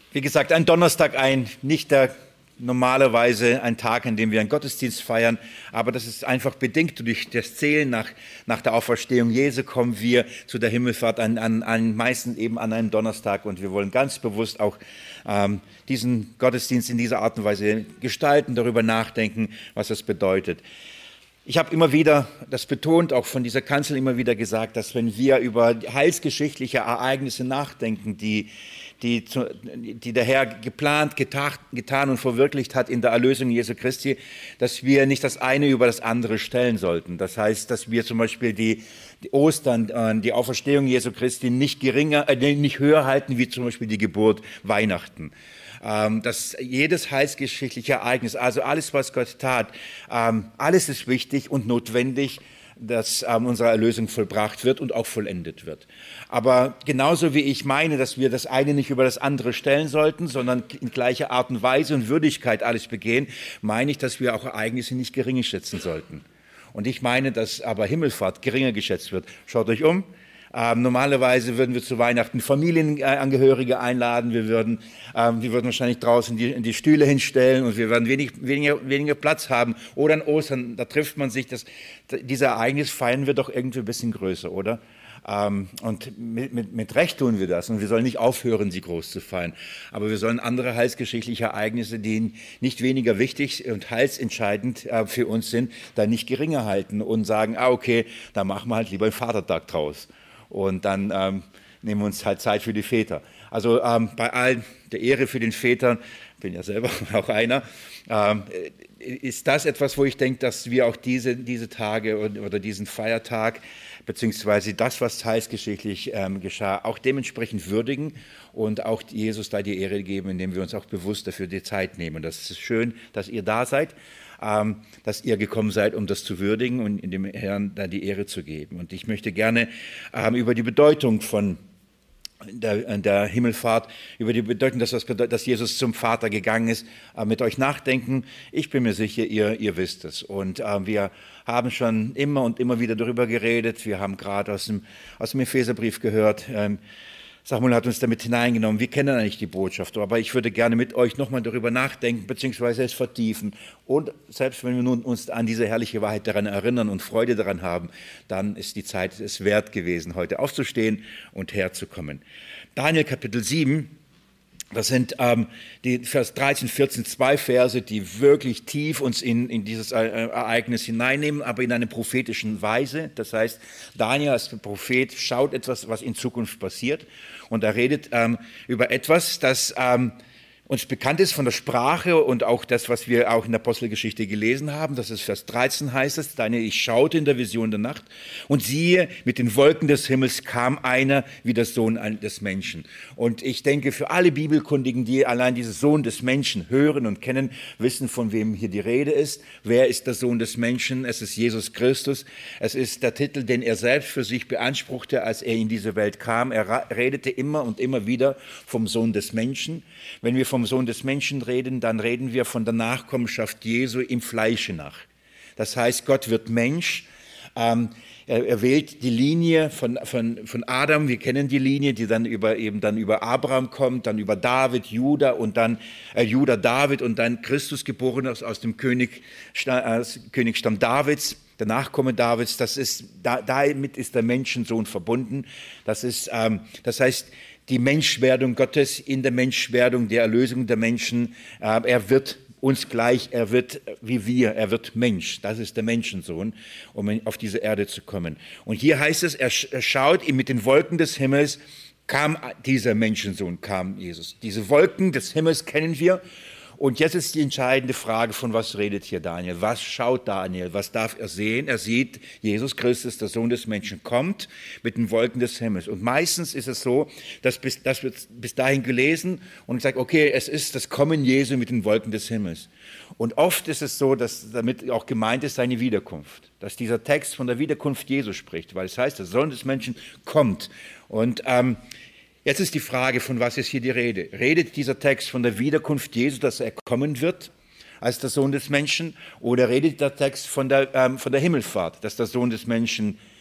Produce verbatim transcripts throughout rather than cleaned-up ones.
Wie gesagt, ein Donnerstag, ein nicht der normalerweise ein Tag, an dem wir einen Gottesdienst feiern, aber das ist einfach bedingt durch das Zählen nach, nach der Auferstehung Jesu kommen wir zu der Himmelfahrt an, an, an meistens eben an einem Donnerstag, und wir wollen ganz bewusst auch ähm, diesen Gottesdienst in dieser Art und Weise gestalten, darüber nachdenken, was das bedeutet. Ich habe immer wieder das betont, auch von dieser Kanzel immer wieder gesagt, dass wenn wir über heilsgeschichtliche Ereignisse nachdenken, die Die, die der Herr geplant, getan, getan und verwirklicht hat in der Erlösung Jesu Christi, dass wir nicht das eine über das andere stellen sollten. Das heißt, dass wir zum Beispiel die, die Ostern, die Auferstehung Jesu Christi nicht geringer, äh, nicht höher halten wie zum Beispiel die Geburt, Weihnachten. Ähm, dass jedes heilsgeschichtliche Ereignis, also alles, was Gott tat, ähm, alles ist wichtig und notwendig, dass ähm, unsere Erlösung vollbracht wird und auch vollendet wird. Aber genauso wie ich meine, dass wir das eine nicht über das andere stellen sollten, sondern in gleicher Art und Weise und Würdigkeit alles begehen, meine ich, dass wir auch Ereignisse nicht geringer schätzen sollten. Und ich meine, dass aber Himmelfahrt geringer geschätzt wird. Schaut euch um. Ähm, normalerweise würden wir zu Weihnachten Familienangehörige einladen, wir würden, ähm, wir würden wahrscheinlich draußen die, die Stühle hinstellen und wir würden wenig, weniger, weniger Platz haben. Oder an Ostern, da trifft man sich, das, diese Ereignis feiern wir doch irgendwie ein bisschen größer, oder? Ähm, und mit, mit, mit Recht tun wir das, und wir sollen nicht aufhören, sie groß zu feiern. Aber wir sollen andere heilsgeschichtliche Ereignisse, die nicht weniger wichtig und heilsentscheidend äh, für uns sind, da nicht geringer halten und sagen, ah okay, da machen wir halt lieber einen Vatertag draus. Und dann ähm, nehmen wir uns halt Zeit für die Väter. Also ähm, bei all der Ehre für den Vätern, bin ja selber auch einer, ähm, ist das etwas, wo ich denke, dass wir auch diese, diese Tage oder diesen Feiertag, beziehungsweise das, was heilsgeschichtlich ähm, geschah, auch dementsprechend würdigen und auch Jesus da die Ehre geben, indem wir uns auch bewusst dafür die Zeit nehmen. Das ist schön, dass ihr da seid, ähm, dass ihr gekommen seid, um das zu würdigen und dem Herrn da die Ehre zu geben. Und ich möchte gerne ähm, über die Bedeutung von Der, der Himmelfahrt, über die Bedeutung, dass, das bedeutet, dass Jesus zum Vater gegangen ist, äh, mit euch nachdenken. Ich bin mir sicher, ihr, ihr wisst es. Und äh, wir haben schon immer und immer wieder darüber geredet. Wir haben gerade aus dem, aus dem Epheserbrief gehört, ähm, Samuel hat uns damit hineingenommen. Wir kennen eigentlich die Botschaft, aber ich würde gerne mit euch nochmal darüber nachdenken, beziehungsweise es vertiefen. Und selbst wenn wir nun uns an diese herrliche Wahrheit daran erinnern und Freude daran haben, dann ist die Zeit es wert gewesen, heute aufzustehen und herzukommen. Daniel Kapitel sieben, das sind ähm, die Vers dreizehn, vierzehn, zwei Verse, die wirklich tief uns in, in dieses Ereignis hineinnehmen, aber in einer prophetischen Weise. Das heißt, Daniel als Prophet schaut etwas, was in Zukunft passiert, und er redet ähm, über etwas, das ähm, uns bekannt ist von der Sprache und auch das, was wir auch in der Apostelgeschichte gelesen haben. Das ist Vers dreizehn, heißt es, Daniel, ich schaute in der Vision der Nacht, und siehe, mit den Wolken des Himmels kam einer wie der Sohn des Menschen. Und ich denke, für alle Bibelkundigen, die allein diesen Sohn des Menschen hören und kennen, wissen, von wem hier die Rede ist. Wer ist der Sohn des Menschen? Es ist Jesus Christus. Es ist der Titel, den er selbst für sich beanspruchte, als er in diese Welt kam. Er redete immer und immer wieder vom Sohn des Menschen. Wenn wir vom Sohn des Menschen reden, dann reden wir von der Nachkommenschaft Jesu im Fleische nach. Das heißt, Gott wird Mensch. Ähm, er, er wählt die Linie von, von, von Adam. Wir kennen die Linie, die dann über, eben dann über Abraham kommt, dann über David, Juda und dann äh, Juda, David und dann Christus geboren aus, aus dem König, äh, Königsstamm Davids. Der Nachkomme Davids, das ist, da, damit ist der Menschensohn verbunden. Das ist, ähm, das heißt, die Menschwerdung Gottes in der Menschwerdung, der Erlösung der Menschen. Äh, er wird uns gleich, er wird wie wir, er wird Mensch. Das ist der Menschensohn, um auf diese Erde zu kommen. Und hier heißt es, er schaut ihm mit den Wolken des Himmels, kam dieser Menschensohn, kam Jesus. Diese Wolken des Himmels kennen wir. Und jetzt ist die entscheidende Frage, von was redet hier Daniel? Was schaut Daniel? Was darf er sehen? Er sieht, Jesus Christus, der Sohn des Menschen, kommt mit den Wolken des Himmels. Und meistens ist es so, dass bis, das wird bis dahin gelesen und sagt, okay, es ist das Kommen Jesu mit den Wolken des Himmels. Und oft ist es so, dass damit auch gemeint ist seine Wiederkunft. Dass dieser Text von der Wiederkunft Jesu spricht, weil es heißt, der Sohn des Menschen kommt. Und ähm, jetzt ist die Frage, von was ist hier die Rede? Redet dieser Text von der Wiederkunft Jesu, dass er kommen wird als der Sohn des Menschen? Oder redet der Text von der, ähm, von der Himmelfahrt, dass der Sohn des Menschen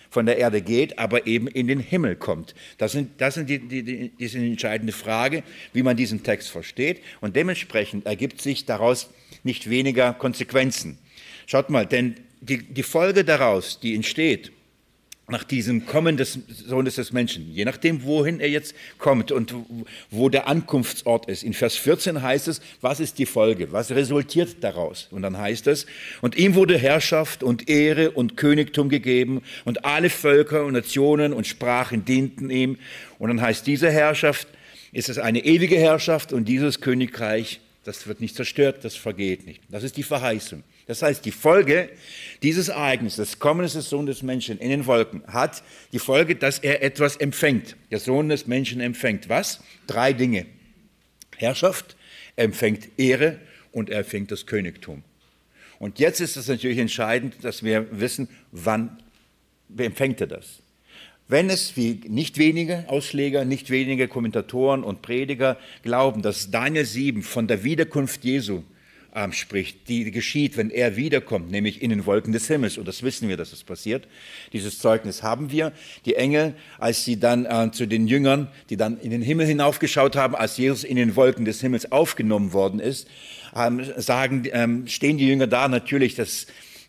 von der Erde geht, aber eben in den Himmel kommt. Das sind, das sind die, die, die, die sind die entscheidende Frage, wie man diesen Text versteht. Und dementsprechend ergibt sich daraus nicht weniger Konsequenzen. Schaut mal, denn die, die Folge daraus, die entsteht, nach diesem Kommen des Sohnes des Menschen, je nachdem, wohin er jetzt kommt und wo der Ankunftsort ist. In Vers vierzehn heißt es, was ist die Folge, was resultiert daraus? Und dann heißt es, und ihm wurde Herrschaft und Ehre und Königtum gegeben und alle Völker und Nationen und Sprachen dienten ihm. Und dann heißt diese Herrschaft, ist es eine ewige Herrschaft und dieses Königreich, das wird nicht zerstört, das vergeht nicht. Das ist die Verheißung. Das heißt, die Folge dieses Ereignisses, des Kommens des Sohnes des Menschen in den Wolken, hat die Folge, dass er etwas empfängt. Der Sohn des Menschen empfängt was? Drei Dinge. Herrschaft, er empfängt Ehre und er empfängt das Königtum. Und jetzt ist es natürlich entscheidend, dass wir wissen, wann empfängt er das. Wenn es, wie nicht wenige Ausleger, nicht wenige Kommentatoren und Prediger glauben, dass Daniel sieben von der Wiederkunft Jesu ähm, spricht, die geschieht, wenn er wiederkommt, nämlich in den Wolken des Himmels. Und das wissen wir, dass es passiert. Dieses Zeugnis haben wir. Die Engel, als sie dann äh, zu den Jüngern, die dann in den Himmel hinaufgeschaut haben, als Jesus in den Wolken des Himmels aufgenommen worden ist, ähm, sagen, ähm, stehen die Jünger da natürlich, dass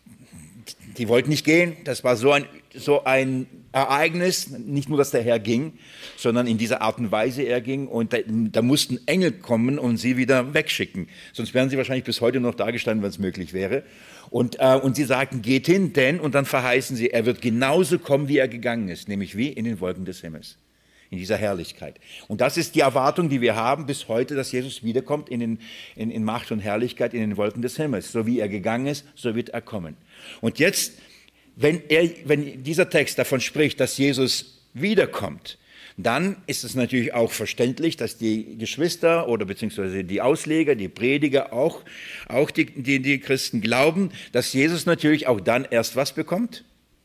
die wollten nicht gehen. Das war so ein, so ein Ereignis, nicht nur, dass der Herr ging, sondern in dieser Art und Weise er ging. Und da, da mussten Engel kommen und sie wieder wegschicken. Sonst wären sie wahrscheinlich bis heute noch da gestanden, wenn es möglich wäre. Und, äh, und sie sagten, geht hin, denn, und dann verheißen sie, er wird genauso kommen, wie er gegangen ist, nämlich wie in den Wolken des Himmels. In dieser Herrlichkeit. Und das ist die Erwartung, die wir haben bis heute, dass Jesus wiederkommt in, den, in, in Macht und Herrlichkeit in den Wolken des Himmels. So wie er gegangen ist, so wird er kommen. Und jetzt, wenn, er, wenn dieser Text davon spricht, dass Jesus wiederkommt, dann ist es natürlich auch verständlich, dass die Geschwister oder beziehungsweise die Ausleger, die Prediger, auch, auch die, die, die Christen glauben, dass Jesus natürlich auch dann erst was bekommt?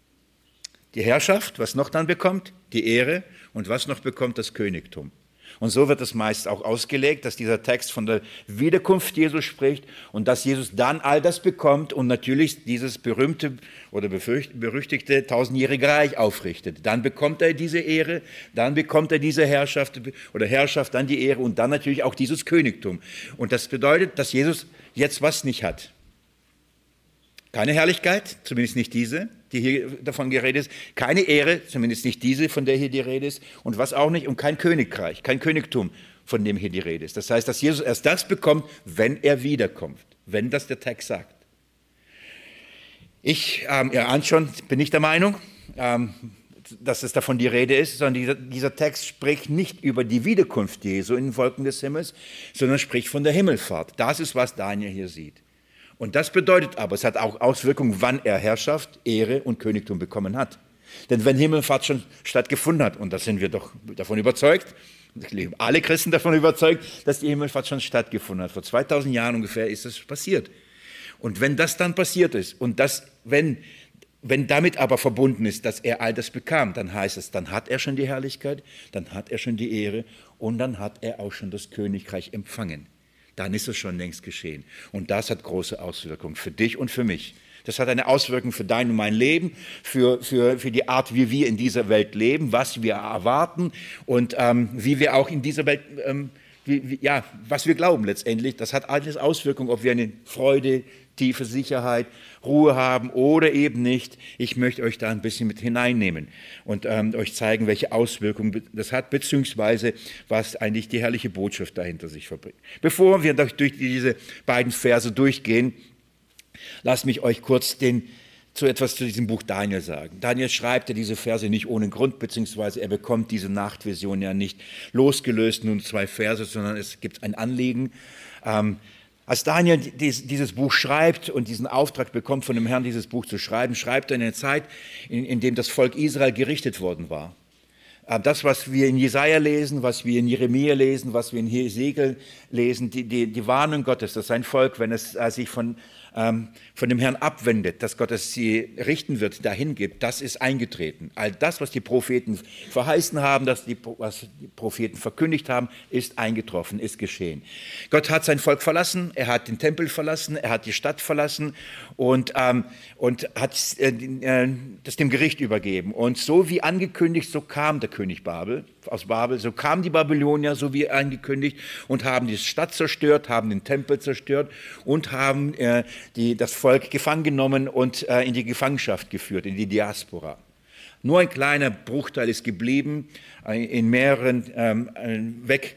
Die Herrschaft, was noch dann bekommt? Die Ehre. Und was noch bekommt? Das Königtum. Und so wird es meist auch ausgelegt, dass dieser Text von der Wiederkunft Jesu spricht und dass Jesus dann all das bekommt und natürlich dieses berühmte oder berüchtigte tausendjährige Reich aufrichtet. Dann bekommt er diese Ehre, dann bekommt er diese Herrschaft oder Herrschaft, dann die Ehre und dann natürlich auch dieses Königtum. Und das bedeutet, dass Jesus jetzt was nicht hat. Keine Herrlichkeit, zumindest nicht diese, die hier davon geredet ist. Keine Ehre, zumindest nicht diese, von der hier die Rede ist. Und was auch nicht, und kein Königreich, kein Königtum, von dem hier die Rede ist. Das heißt, dass Jesus erst das bekommt, wenn er wiederkommt, wenn das der Text sagt. Ich, ähm, ihr ahnt schon, bin nicht der Meinung, ähm, dass es davon die Rede ist, sondern dieser, dieser Text spricht nicht über die Wiederkunft Jesu in den Wolken des Himmels, sondern spricht von der Himmelfahrt. Das ist, was Daniel hier sieht. Und das bedeutet aber, es hat auch Auswirkungen, wann er Herrschaft, Ehre und Königtum bekommen hat. Denn wenn Himmelfahrt schon stattgefunden hat, und da sind wir doch davon überzeugt, alle Christen davon überzeugt, dass die Himmelfahrt schon stattgefunden hat. Vor zweitausend Jahren ungefähr ist das passiert. Und wenn das dann passiert ist und das, wenn, wenn damit aber verbunden ist, dass er all das bekam, dann heißt es, dann hat er schon die Herrlichkeit, dann hat er schon die Ehre und dann hat er auch schon das Königreich empfangen. Dann ist es schon längst geschehen. Und das hat große Auswirkungen für dich und für mich. Das hat eine Auswirkung für dein und mein Leben, für, für, für die Art, wie wir in dieser Welt leben, was wir erwarten und ähm, wie wir auch in dieser Welt, ähm, wie, wie, ja, was wir glauben letztendlich. Das hat alles Auswirkungen, ob wir eine Freude, tiefe Sicherheit, Ruhe haben oder eben nicht. Ich möchte euch da ein bisschen mit hineinnehmen und ähm, euch zeigen, welche Auswirkungen das hat, beziehungsweise was eigentlich die herrliche Botschaft dahinter sich verbringt. Bevor wir durch diese beiden Verse durchgehen, lasst mich euch kurz den, zu etwas zu diesem Buch Daniel sagen. Daniel schreibt ja diese Verse nicht ohne Grund, beziehungsweise er bekommt diese Nachtvision ja nicht losgelöst, nur zwei Verse, sondern es gibt ein Anliegen. Ähm, Als Daniel dieses Buch schreibt und diesen Auftrag bekommt von dem Herrn, dieses Buch zu schreiben, schreibt er in einer Zeit, in, in dem das Volk Israel gerichtet worden war. Das, was wir in Jesaja lesen, was wir in Jeremia lesen, was wir in Hesekiel lesen, die, die, die Warnung Gottes, dass sein Volk, wenn es sich von ähm, von dem Herrn abwendet, dass Gott es sie richten wird, dahin gibt, das ist eingetreten. All das, was die Propheten verheißen haben, dass die, was die Propheten verkündigt haben, ist eingetroffen, ist geschehen. Gott hat sein Volk verlassen, er hat den Tempel verlassen, er hat die Stadt verlassen und, ähm, und hat äh, das dem Gericht übergeben. Und so wie angekündigt, so kam der König Babel, aus Babel, so kamen die Babylonier, so wie angekündigt, und haben die Stadt zerstört, haben den Tempel zerstört und haben äh, die, das Volk gefangen genommen und äh, in die Gefangenschaft geführt, in die Diaspora. Nur ein kleiner Bruchteil ist geblieben, äh, in mehreren ähm, weg,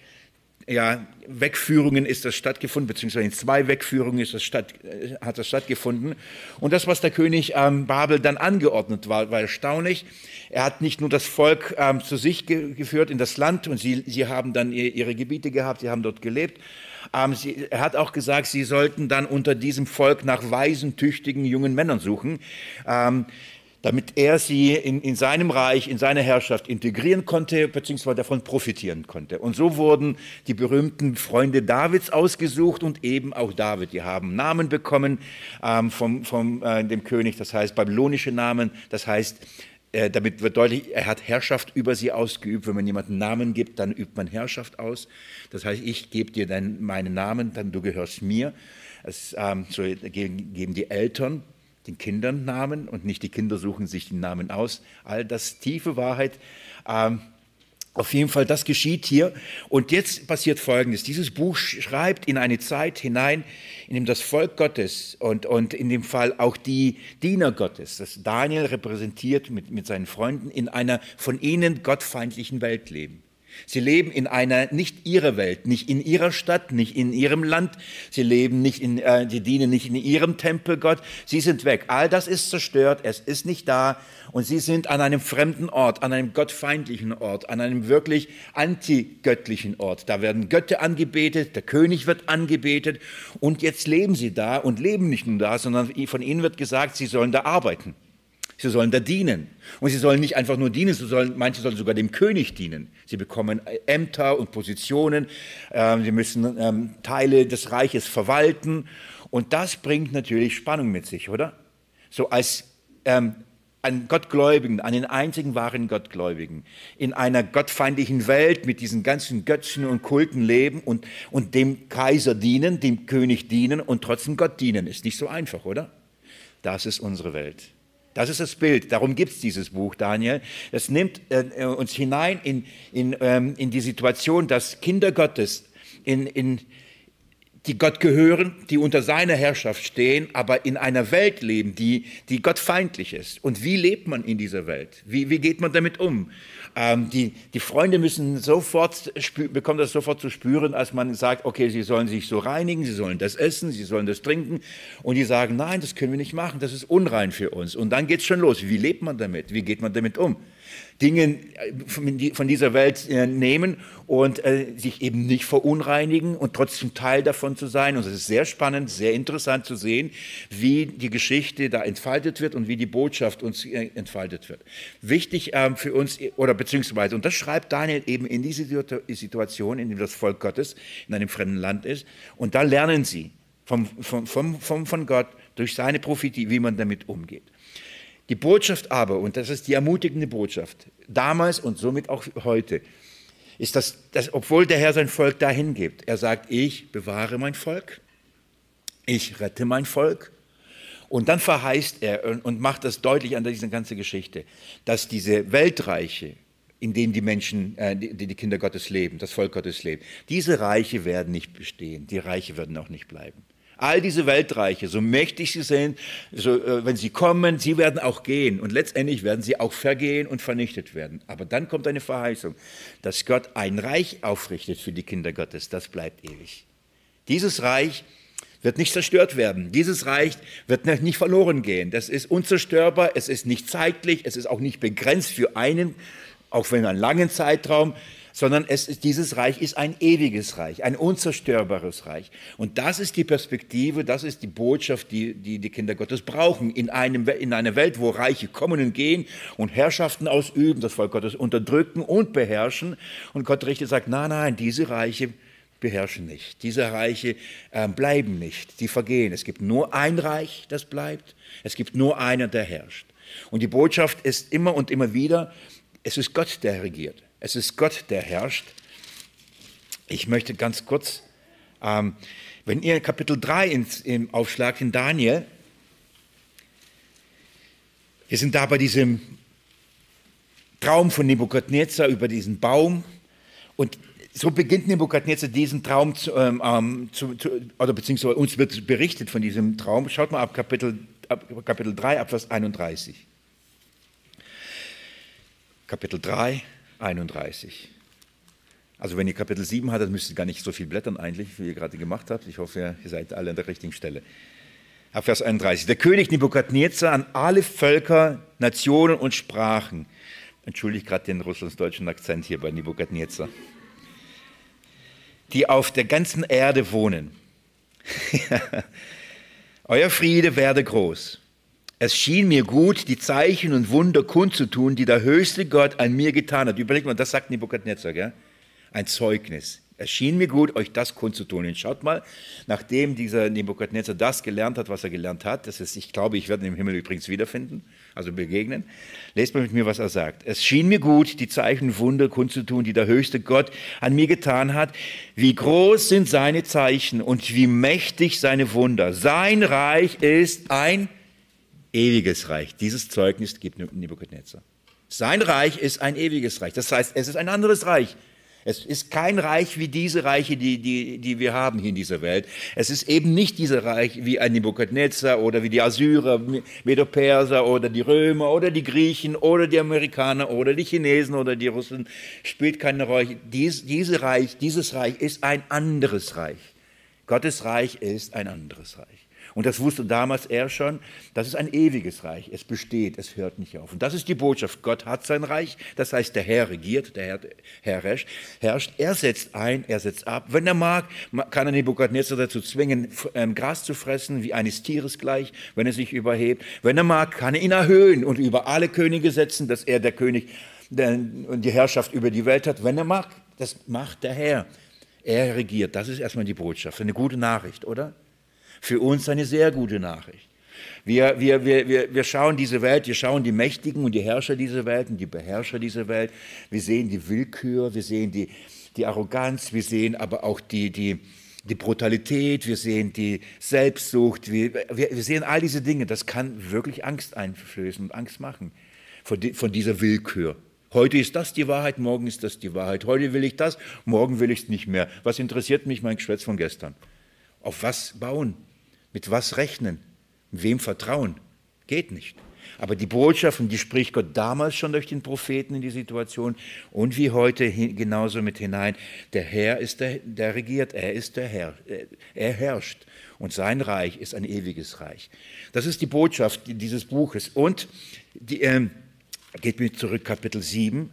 ja, Wegführungen ist das stattgefunden, beziehungsweise in zwei Wegführungen ist das statt, äh, hat das stattgefunden. Und das, was der König ähm, Babel dann angeordnet war, war erstaunlich. Er hat nicht nur das Volk ähm, zu sich ge geführt in das Land und sie, sie haben dann ihre, ihre Gebiete gehabt, sie haben dort gelebt. Ähm, sie, er hat auch gesagt, sie sollten dann unter diesem Volk nach weisen, tüchtigen, jungen Männern suchen, ähm, damit er sie in, in seinem Reich, in seine Herrschaft integrieren konnte, beziehungsweise davon profitieren konnte. Und so wurden die berühmten Freunde Davids ausgesucht und eben auch David. Die haben Namen bekommen ähm, vom, vom äh, dem König, das heißt babylonische Namen, das heißt, äh, damit wird deutlich, er hat Herrschaft über sie ausgeübt. Wenn man jemanden Namen gibt, dann übt man Herrschaft aus. Das heißt, ich gebe dir dein, meinen Namen, dann du gehörst mir. Es, ähm, so geben die Eltern den Kindern Namen und nicht die Kinder suchen sich den Namen aus. All das tiefe Wahrheit. Ähm, auf jeden Fall, das geschieht hier. Und jetzt passiert Folgendes. Dieses Buch schreibt in eine Zeit hinein, in dem das Volk Gottes und, und in dem Fall auch die Diener Gottes, das Daniel repräsentiert mit, mit seinen Freunden, in einer von ihnen gottfeindlichen Welt leben. Sie leben in einer, nicht ihrer Welt, nicht in ihrer Stadt, nicht in ihrem Land. Sie leben nicht in, äh, die dienen nicht in ihrem Tempel Gott. Sie sind weg. All das ist zerstört. Es ist nicht da. Und sie sind an einem fremden Ort, an einem gottfeindlichen Ort, an einem wirklich antigöttlichen Ort. Da werden Götter angebetet, der König wird angebetet. Und jetzt leben sie da und leben nicht nur da, sondern von ihnen wird gesagt, sie sollen da arbeiten. Sie sollen da dienen. Und sie sollen nicht einfach nur dienen, sie sollen, manche sollen sogar dem König dienen. Sie bekommen Ämter und Positionen, äh, sie müssen ähm, Teile des Reiches verwalten. Und das bringt natürlich Spannung mit sich, oder? So als ähm, einen Gottgläubigen, einen einzigen wahren Gottgläubigen, in einer gottfeindlichen Welt mit diesen ganzen Götzen und Kulten leben und, und dem Kaiser dienen, dem König dienen und trotzdem Gott dienen. Ist nicht so einfach, oder? Das ist unsere Welt. Das ist das Bild, darum gibt es dieses Buch, Daniel. Es nimmt äh, uns hinein in, in, ähm, in die Situation, dass Kinder Gottes, in, in, die Gott gehören, die unter seiner Herrschaft stehen, aber in einer Welt leben, die, die gottfeindlich ist. Und wie lebt man in dieser Welt? Wie, wie geht man damit um? Ähm, die, die Freunde müssen sofort, bekommen das sofort zu spüren, als man sagt, okay, sie sollen sich so reinigen, sie sollen das essen, sie sollen das trinken. Und die sagen, nein, das können wir nicht machen, das ist unrein für uns. Und dann geht es schon los. Wie lebt man damit? Wie geht man damit um? Dinge von dieser Welt nehmen und sich eben nicht verunreinigen und trotzdem Teil davon zu sein. Und es ist sehr spannend, sehr interessant zu sehen, wie die Geschichte da entfaltet wird und wie die Botschaft uns entfaltet wird. Wichtig für uns, oder beziehungsweise, und das schreibt Daniel eben in diese Situation, in der das Volk Gottes in einem fremden Land ist. Und da lernen sie vom, vom, vom, vom, von Gott durch seine Prophetie, wie man damit umgeht. Die Botschaft aber, und das ist die ermutigende Botschaft, damals und somit auch heute, ist, dass, dass obwohl der Herr sein Volk dahin gibt, er sagt, ich bewahre mein Volk, ich rette mein Volk. Und dann verheißt er und, und macht das deutlich an dieser ganzen Geschichte, dass diese Weltreiche, in denen die Menschen, äh, die, die Kinder Gottes leben, das Volk Gottes lebt, diese Reiche werden nicht bestehen, die Reiche werden auch nicht bleiben. All diese Weltreiche, so mächtig sie sind, so, äh, wenn sie kommen, sie werden auch gehen und letztendlich werden sie auch vergehen und vernichtet werden. Aber dann kommt eine Verheißung, dass Gott ein Reich aufrichtet für die Kinder Gottes, das bleibt ewig. Dieses Reich wird nicht zerstört werden, dieses Reich wird nicht verloren gehen, das ist unzerstörbar, es ist nicht zeitlich, es ist auch nicht begrenzt für einen, auch für einen langen Zeitraum, sondern es ist, dieses Reich ist ein ewiges Reich, ein unzerstörbares Reich. Und das ist die Perspektive, das ist die Botschaft, die die, die Kinder Gottes brauchen in, einem, in einer Welt, wo Reiche kommen und gehen und Herrschaften ausüben, das Volk Gottes unterdrücken und beherrschen. Und Gott richtet sagt, nein, nein, diese Reiche beherrschen nicht. Diese Reiche äh, bleiben nicht, die vergehen. Es gibt nur ein Reich, das bleibt. Es gibt nur einer, der herrscht. Und die Botschaft ist immer und immer wieder, es ist Gott, der regiert. Es ist Gott, der herrscht. Ich möchte ganz kurz, ähm, wenn ihr Kapitel drei ins, im aufschlagt in Daniel, wir sind da bei diesem Traum von Nebukadnezar über diesen Baum und so beginnt Nebukadnezar diesen Traum, zu, ähm, zu, zu, oder beziehungsweise uns wird berichtet von diesem Traum. Schaut mal ab Kapitel, ab Kapitel drei, ab Vers einunddreißig. Kapitel drei, einunddreißig. Also wenn ihr Kapitel sieben habt, dann müsst ihr gar nicht so viel blättern eigentlich, wie ihr gerade gemacht habt. Ich hoffe, ihr seid alle an der richtigen Stelle. Ab Vers einunddreißig. Der König Nebukadnezar an alle Völker, Nationen und Sprachen. Entschuldigt gerade den russlandsdeutschen Akzent hier bei Nebukadnezar. Die auf der ganzen Erde wohnen. Euer Friede werde groß. Es schien mir gut, die Zeichen und Wunder kundzutun, die der höchste Gott an mir getan hat. Überlegt mal, das sagt Nebukadnezar, gell? Ein Zeugnis. Es schien mir gut, euch das kundzutun. Und schaut mal, nachdem dieser Nebukadnezar das gelernt hat, was er gelernt hat, das ist, ich glaube, ich werde ihn im Himmel übrigens wiederfinden, also begegnen, lest mal mit mir, was er sagt. Es schien mir gut, die Zeichen und Wunder kundzutun, die der höchste Gott an mir getan hat. Wie groß sind seine Zeichen und wie mächtig seine Wunder. Sein Reich ist ein ewiges Reich. Dieses Zeugnis gibt Nebukadnezar. Sein Reich ist ein ewiges Reich. Das heißt, es ist ein anderes Reich. Es ist kein Reich wie diese Reiche, die, die, die wir haben hier in dieser Welt. Es ist eben nicht dieser Reich wie ein Nebukadnezar oder wie die Assyrer, Medo-Perser oder die Römer oder die Griechen oder die Amerikaner oder die Chinesen oder die Russen. Spielt keine Rolle. Dies, diese Reich, dieses Reich ist ein anderes Reich. Gottes Reich ist ein anderes Reich. Und das wusste damals er schon, das ist ein ewiges Reich, es besteht, es hört nicht auf. Und das ist die Botschaft, Gott hat sein Reich, das heißt, der Herr regiert, der Herr, Herr herrscht, er setzt ein, er setzt ab. Wenn er mag, kann er Nebukadnezar dazu zwingen, Gras zu fressen, wie eines Tieres gleich, wenn er sich überhebt. Wenn er mag, kann er ihn erhöhen und über alle Könige setzen, dass er der König und die Herrschaft über die Welt hat. Wenn er mag, das macht der Herr. Er regiert, das ist erstmal die Botschaft, eine gute Nachricht, oder? Für uns eine sehr gute Nachricht. Wir, wir, wir, wir schauen diese Welt, wir schauen die Mächtigen und die Herrscher dieser Welt und die Beherrscher dieser Welt. Wir sehen die Willkür, wir sehen die, die Arroganz, wir sehen aber auch die, die, die Brutalität, wir sehen die Selbstsucht, wir, wir, wir sehen all diese Dinge. Das kann wirklich Angst einflößen und Angst machen von, die, von dieser Willkür. Heute ist das die Wahrheit, morgen ist das die Wahrheit. Heute will ich das, morgen will ich es nicht mehr. Was interessiert mich mein Geschwätz von gestern? Auf was bauen? Mit was rechnen? Wem vertrauen? Geht nicht. Aber die Botschaft, und die spricht Gott damals schon durch den Propheten in die Situation und wie heute genauso mit hinein. Der Herr ist der, der regiert, er ist der Herr, er herrscht und sein Reich ist ein ewiges Reich. Das ist die Botschaft dieses Buches. Und die, äh, geht mir zurück, Kapitel sieben.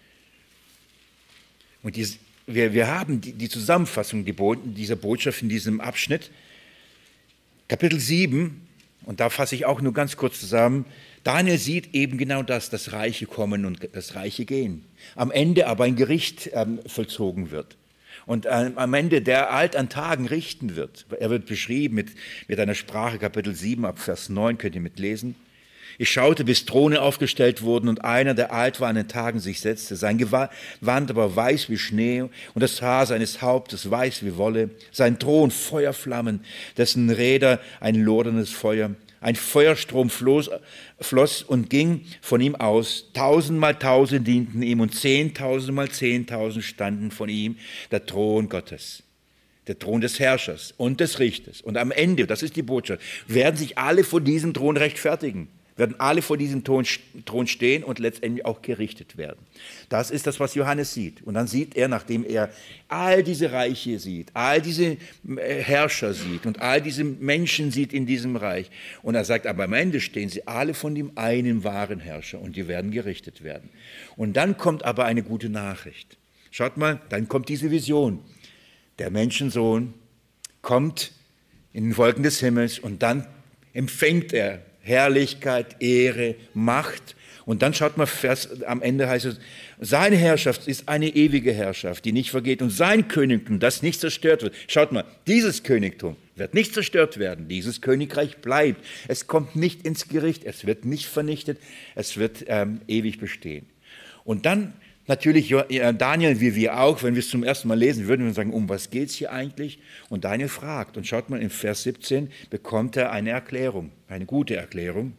Und die, wir, wir haben die, die Zusammenfassung dieser Botschaft in diesem Abschnitt. Kapitel sieben, und da fasse ich auch nur ganz kurz zusammen, Daniel sieht eben genau das, das Reiche kommen und das Reiche gehen. Am Ende aber ein Gericht ähm, vollzogen wird. Und ähm, am Ende der alt an Tagen richten wird. Er wird beschrieben mit, mit einer Sprache, Kapitel sieben, ab Vers neun, könnt ihr mitlesen. Ich schaute, bis Throne aufgestellt wurden und einer, der alt war an den Tagen, sich setzte. Sein Gewand aber weiß wie Schnee und das Haar seines Hauptes weiß wie Wolle. Sein Thron Feuerflammen, dessen Räder ein loderndes Feuer. Ein Feuerstrom floss, floss und ging von ihm aus. Tausendmal tausend dienten ihm und zehntausendmal zehntausend standen von ihm. Der Thron Gottes, der Thron des Herrschers und des Richters. Und am Ende, das ist die Botschaft, werden sich alle vor diesem Thron rechtfertigen. Werden alle vor diesem Thron stehen und letztendlich auch gerichtet werden. Das ist das, was Johannes sieht. Und dann sieht er, nachdem er all diese Reiche sieht, all diese Herrscher sieht und all diese Menschen sieht in diesem Reich. Und er sagt, aber am Ende stehen sie alle von dem einen wahren Herrscher und die werden gerichtet werden. Und dann kommt aber eine gute Nachricht. Schaut mal, dann kommt diese Vision. Der Menschensohn kommt in den Wolken des Himmels und dann empfängt er Herrlichkeit, Ehre, Macht Und dann schaut mal, Vers, am Ende heißt es, seine Herrschaft ist eine ewige Herrschaft, die nicht vergeht. Und sein Königtum, das nicht zerstört wird. Schaut mal, dieses Königtum wird nicht zerstört werden. Dieses Königreich bleibt. Es kommt nicht ins Gericht. Es wird nicht vernichtet. Es wird ähm, ewig bestehen. Und dann natürlich Daniel, wie wir auch, wenn wir es zum ersten Mal lesen, würden wir sagen, um was geht es hier eigentlich? Und Daniel fragt. Und schaut mal, in Vers siebzehn bekommt er eine Erklärung, eine gute Erklärung.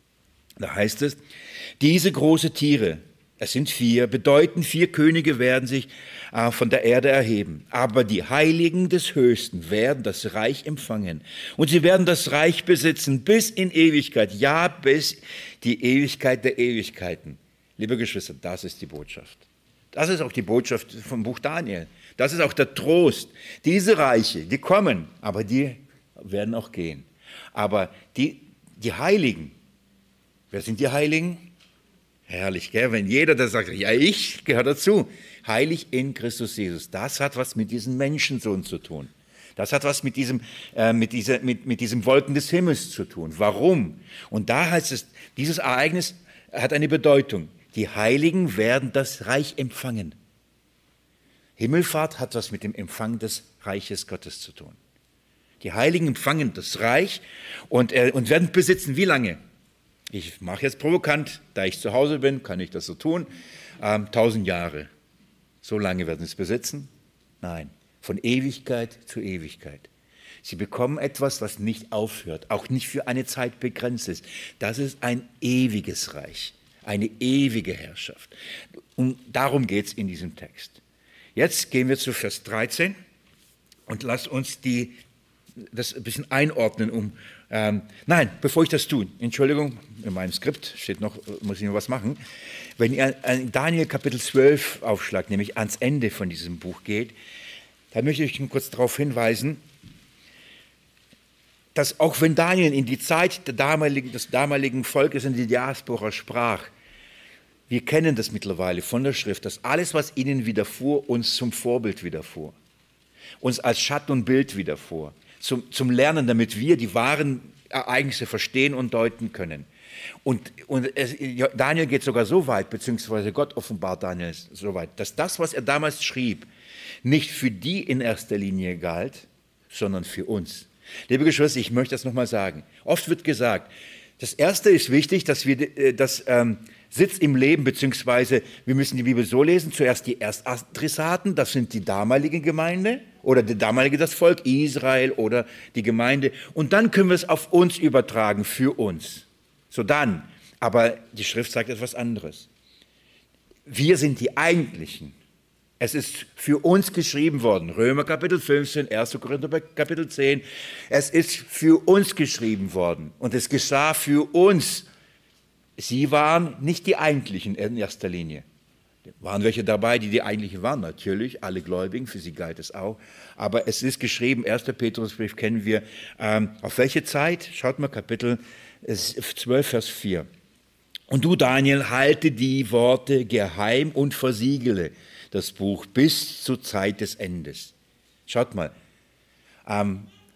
Da heißt es, diese großen Tiere, es sind vier, bedeuten, vier Könige werden sich äh, von der Erde erheben. Aber die Heiligen des Höchsten werden das Reich empfangen. Und sie werden das Reich besitzen bis in Ewigkeit, ja, bis die Ewigkeit der Ewigkeiten. Liebe Geschwister, das ist die Botschaft. Das ist auch die Botschaft vom Buch Daniel. Das ist auch der Trost. Diese Reiche, die kommen, aber die werden auch gehen. Aber die, die Heiligen, wer sind die Heiligen? Herrlich, gell? Wenn jeder da sagt, ja, ich gehöre dazu. Heilig in Christus Jesus. Das hat was mit diesem Menschensohn zu tun. Das hat was mit diesem, äh, mit, dieser, mit, mit diesem Wolken des Himmels zu tun. Warum? Und da heißt es, dieses Ereignis hat eine Bedeutung. Die Heiligen werden das Reich empfangen. Himmelfahrt hat was mit dem Empfang des Reiches Gottes zu tun. Die Heiligen empfangen das Reich und, äh, und werden besitzen. Wie lange? Ich mache jetzt provokant, da ich zu Hause bin, kann ich das so tun. Ähm, tausend Jahre. So lange werden sie es besitzen? Nein, von Ewigkeit zu Ewigkeit. Sie bekommen etwas, was nicht aufhört, auch nicht für eine Zeit begrenzt ist. Das ist ein ewiges Reich, eine ewige Herrschaft. Und darum geht es in diesem Text. Jetzt gehen wir zu Vers dreizehn und lasst uns die, das ein bisschen einordnen. Um, ähm, nein, bevor ich das tue, Entschuldigung, in meinem Skript steht noch, muss ich noch was machen. Wenn ihr an Daniel Kapitel zwölf aufschlagt, nämlich ans Ende von diesem Buch geht, dann möchte ich kurz darauf hinweisen, dass auch wenn Daniel in die Zeit der damaligen, des damaligen Volkes in die Diaspora sprach, wir kennen das mittlerweile von der Schrift, dass alles, was ihnen widerfuhr, uns zum Vorbild widerfuhr, uns als Schatten und Bild widerfuhr, zum, zum Lernen, damit wir die wahren Ereignisse verstehen und deuten können. Und, und es, Daniel geht sogar so weit, beziehungsweise Gott offenbart Daniel so weit, dass das, was er damals schrieb, nicht für die in erster Linie galt, sondern für uns. Liebe Geschwister, ich möchte das nochmal sagen. Oft wird gesagt, das Erste ist wichtig, dass wir das ähm, Sitz im Leben, beziehungsweise wir müssen die Bibel so lesen, zuerst die Erstadressaten, das sind die damalige Gemeinde oder die damalige das Volk Israel oder die Gemeinde. Und dann können wir es auf uns übertragen, für uns. So dann, aber die Schrift sagt etwas anderes. Wir sind die Eigentlichen. Es ist für uns geschrieben worden. Römer Kapitel fünfzehn, erster Korinther Kapitel zehn. Es ist für uns geschrieben worden. Und es geschah für uns. Sie waren nicht die Eigentlichen in erster Linie. Waren welche dabei, die die Eigentlichen waren? Natürlich, alle Gläubigen, für sie galt es auch. Aber es ist geschrieben, erster Petrusbrief kennen wir. Ähm, auf welche Zeit? Schaut mal, Kapitel zwölf, Vers vier. Und du, Daniel, halte die Worte geheim und versiegele das Buch bis zur Zeit des Endes. Schaut mal, ähm,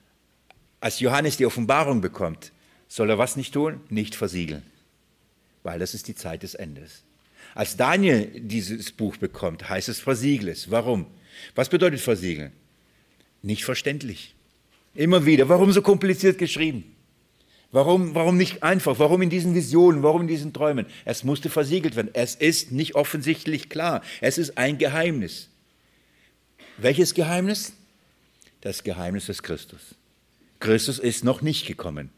als Johannes die Offenbarung bekommt, soll er was nicht tun? Nicht versiegeln, weil das ist die Zeit des Endes. Als Daniel dieses Buch bekommt, heißt es versiegle es. Warum? Was bedeutet versiegeln? Nicht verständlich. Immer wieder. Warum so kompliziert geschrieben? Warum, warum nicht einfach? Warum in diesen Visionen? Warum in diesen Träumen? Es musste versiegelt werden. Es ist nicht offensichtlich klar. Es ist ein Geheimnis. Welches Geheimnis? Das Geheimnis des Christus. Christus ist noch nicht gekommen.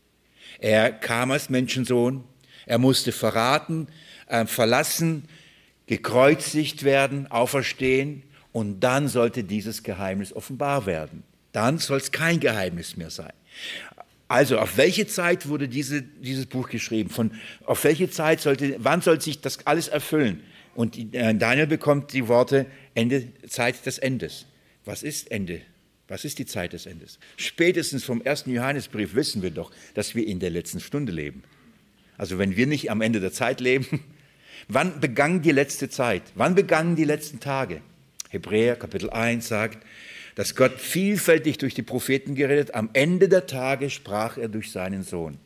Er kam als Menschensohn. Er musste verraten, äh, verlassen, gekreuzigt werden, auferstehen. Und dann sollte dieses Geheimnis offenbar werden. Dann soll es kein Geheimnis mehr sein. Also, auf welche Zeit wurde diese, dieses Buch geschrieben? Von, auf welche Zeit sollte, wann soll sich das alles erfüllen? Und äh, Daniel bekommt die Worte Ende, Zeit des Endes. Was ist Ende? Was ist die Zeit des Endes? Spätestens vom ersten Johannesbrief wissen wir doch, dass wir in der letzten Stunde leben. Also, wenn wir nicht am Ende der Zeit leben, wann begann die letzte Zeit? Wann begannen die letzten Tage? Hebräer Kapitel eins sagt, dass Gott vielfältig durch die Propheten geredet, am Ende der Tage sprach er durch seinen Sohn.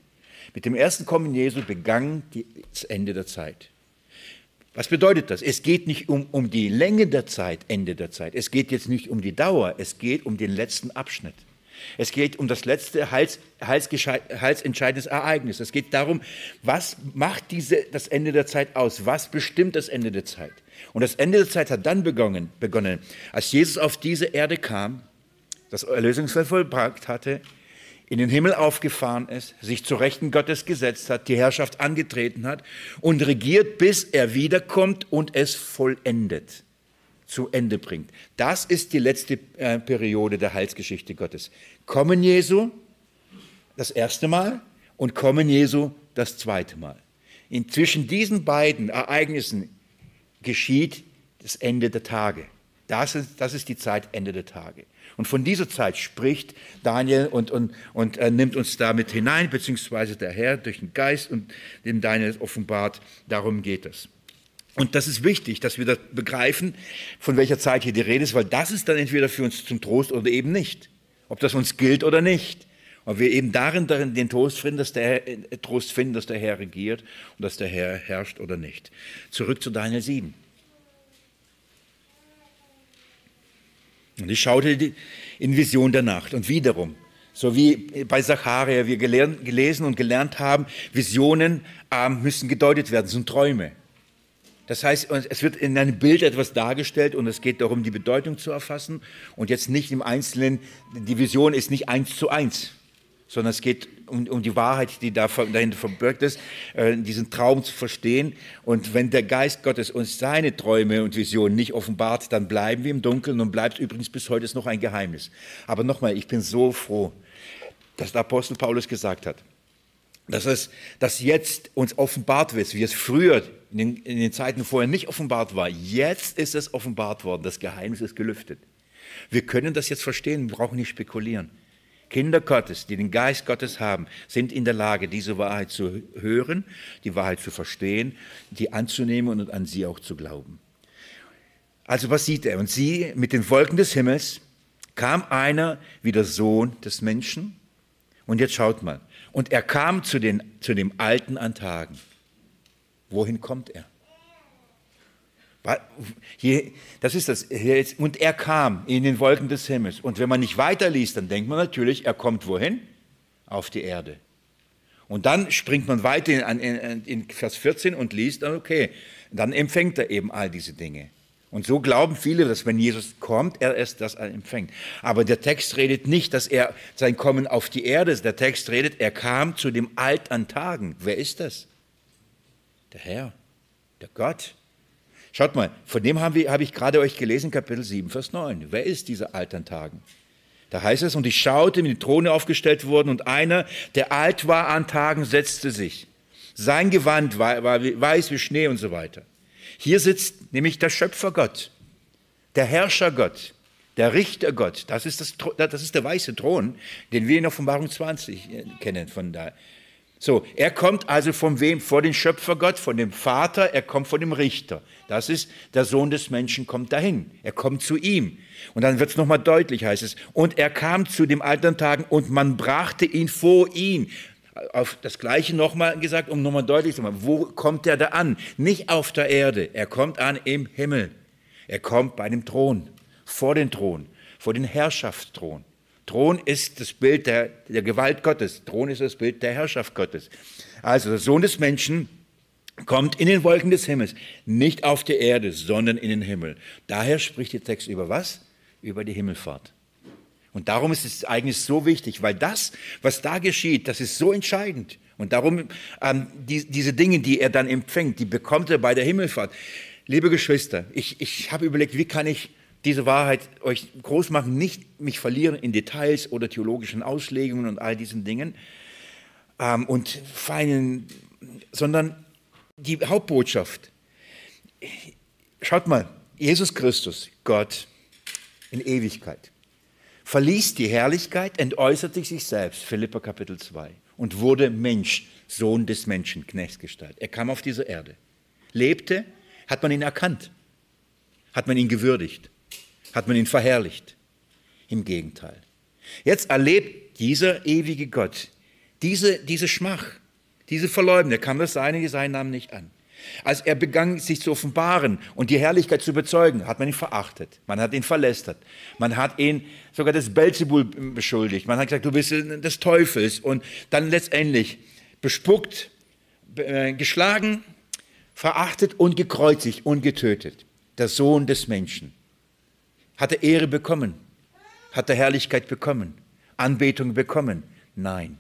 Mit dem ersten Kommen Jesu begann die, das Ende der Zeit. Was bedeutet das? Es geht nicht um, um die Länge der Zeit, Ende der Zeit. Es geht jetzt nicht um die Dauer, es geht um den letzten Abschnitt. Es geht um das letzte Heils, heilsentscheidendes Ereignis. Es geht darum, was macht diese, das Ende der Zeit aus? Was bestimmt das Ende der Zeit? Und das Ende der Zeit hat dann begonnen, begonnen als Jesus auf diese Erde kam, das Erlösungswerk vollbracht hatte, in den Himmel aufgefahren ist, sich zur Rechten Gottes gesetzt hat, die Herrschaft angetreten hat und regiert, bis er wiederkommt und es vollendet, zu Ende bringt. Das ist die letzte äh, Periode der Heilsgeschichte Gottes. Kommen Jesu das erste Mal und Kommen Jesu das zweite Mal. In zwischen diesen beiden Ereignissen geschieht das Ende der Tage. Das ist, das ist die Zeit, Ende der Tage. Und von dieser Zeit spricht Daniel und, und, und er nimmt uns damit hinein, beziehungsweise der Herr durch den Geist und den Daniel offenbart. Darum geht es. Und das ist wichtig, dass wir das begreifen, von welcher Zeit hier die Rede ist, weil das ist dann entweder für uns zum Trost oder eben nicht. Ob das uns gilt oder nicht. Und wir eben darin, darin den Trost finden, dass der Herr, Trost finden, dass der Herr regiert und dass der Herr herrscht oder nicht. Zurück zu Daniel sieben. Und ich schaute in Vision der Nacht und wiederum, so wie bei Zacharia wir gelernt, gelesen und gelernt haben, Visionen äh, müssen gedeutet werden, sind Träume. Das heißt, es wird in einem Bild etwas dargestellt und es geht darum, die Bedeutung zu erfassen und jetzt nicht im Einzelnen, die Vision ist nicht eins zu eins, sondern es geht um, um die Wahrheit, die da dahinter verbirgt ist, äh, diesen Traum zu verstehen. Und wenn der Geist Gottes uns seine Träume und Visionen nicht offenbart, dann bleiben wir im Dunkeln und bleibt übrigens bis heute noch ein Geheimnis. Aber nochmal, ich bin so froh, dass der Apostel Paulus gesagt hat, dass es, dass jetzt uns offenbart wird, wie es früher in den, in den Zeiten vorher nicht offenbart war. Jetzt ist es offenbart worden, das Geheimnis ist gelüftet. Wir können das jetzt verstehen, wir brauchen nicht spekulieren. Kinder Gottes, die den Geist Gottes haben, sind in der Lage, diese Wahrheit zu hören, die Wahrheit zu verstehen, die anzunehmen und an sie auch zu glauben. Also was sieht er? Und sie, mit den Wolken des Himmels kam einer wie der Sohn des Menschen. Und jetzt schaut mal. Und er kam zu, den, zu dem Alten an Tagen. Wohin kommt er? Hier, das ist das. Hier ist, und er kam in den Wolken des Himmels. Und wenn man nicht weiterliest, dann denkt man natürlich, er kommt wohin? Auf die Erde. Und dann springt man weiter in, in, in Vers vierzehn und liest, okay, dann empfängt er eben all diese Dinge. Und so glauben viele, dass wenn Jesus kommt, er erst das empfängt. Aber der Text redet nicht, dass er sein Kommen auf die Erde ist. Der Text redet, er kam zu dem Alt an Tagen. Wer ist das? Der Herr, der Gott. Schaut mal, von dem habe ich, habe ich gerade euch gelesen, Kapitel sieben, Vers neun. Wer ist dieser Alt an Tagen? Da heißt es, und ich schaute, wie die Throne aufgestellt wurden, und einer, der alt war an Tagen, setzte sich. Sein Gewand war, war weiß wie Schnee und so weiter. Hier sitzt nämlich der Schöpfergott, der Herrschergott, der Richtergott. Das ist, das, das ist der weiße Thron, den wir in Offenbarung zwanzig kennen. Von da. So, er kommt also von wem? Vor den Schöpfergott, von dem Vater, er kommt von dem Richter. Das ist, der Sohn des Menschen kommt dahin. Er kommt zu ihm. Und dann wird es nochmal deutlich, heißt es. Und er kam zu dem alten Tagen und man brachte ihn vor ihn. Auf das Gleiche nochmal gesagt, um nochmal deutlich zu machen. Wo kommt er da an? Nicht auf der Erde. Er kommt an im Himmel. Er kommt bei dem Thron, vor den Thron, vor den Herrschaftsthron. Thron ist das Bild der, der Gewalt Gottes. Thron ist das Bild der Herrschaft Gottes. Also der Sohn des Menschen kommt in den Wolken des Himmels, nicht auf die Erde, sondern in den Himmel. Daher spricht der Text über was? Über die Himmelfahrt. Und darum ist es eigentlich so wichtig, weil das, was da geschieht, das ist so entscheidend. Und darum, ähm, die, diese Dinge, die er dann empfängt, die bekommt er bei der Himmelfahrt. Liebe Geschwister, ich, ich habe überlegt, wie kann ich diese Wahrheit euch groß machen, nicht mich verlieren in Details oder theologischen Auslegungen und all diesen Dingen, ähm, und feinen, sondern die Hauptbotschaft. Schaut mal, Jesus Christus, Gott in Ewigkeit, verließ die Herrlichkeit, entäußerte sich selbst, Philipper Kapitel zwei, und wurde Mensch, Sohn des Menschen, Knechtsgestalt. Er kam auf diese Erde, lebte, hat man ihn erkannt, hat man ihn gewürdigt, hat man ihn verherrlicht. Im Gegenteil. Jetzt erlebt dieser ewige Gott diese, diese Schmach, Diese verleumden, er kam das Seinige, seinen Namen nicht an. Als er begann, sich zu offenbaren und die Herrlichkeit zu bezeugen, hat man ihn verachtet. Man hat ihn verlästert. Man hat ihn sogar des Belzebul beschuldigt. Man hat gesagt, du bist des Teufels. Und dann letztendlich bespuckt, äh, geschlagen, verachtet und gekreuzigt und getötet. Der Sohn des Menschen. Hat er Ehre bekommen? Hat er Herrlichkeit bekommen? Anbetung bekommen? Nein.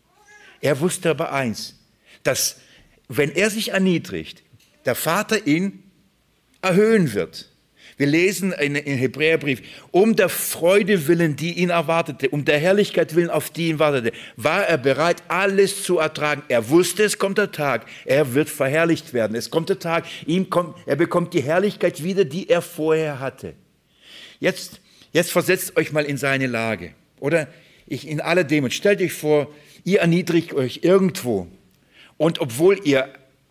Er wusste aber eins, dass wenn er sich erniedrigt, der Vater ihn erhöhen wird. Wir lesen in, in Hebräerbrief, um der Freude willen, die ihn erwartete, um der Herrlichkeit willen, auf die ihn wartete, war er bereit, alles zu ertragen. Er wusste, es kommt der Tag, er wird verherrlicht werden. Es kommt der Tag, ihm kommt, er bekommt die Herrlichkeit wieder, die er vorher hatte. Jetzt, jetzt versetzt euch mal in seine Lage. Oder ich in aller Demut, stellt euch vor, ihr erniedrigt euch irgendwo. Und obwohl ihr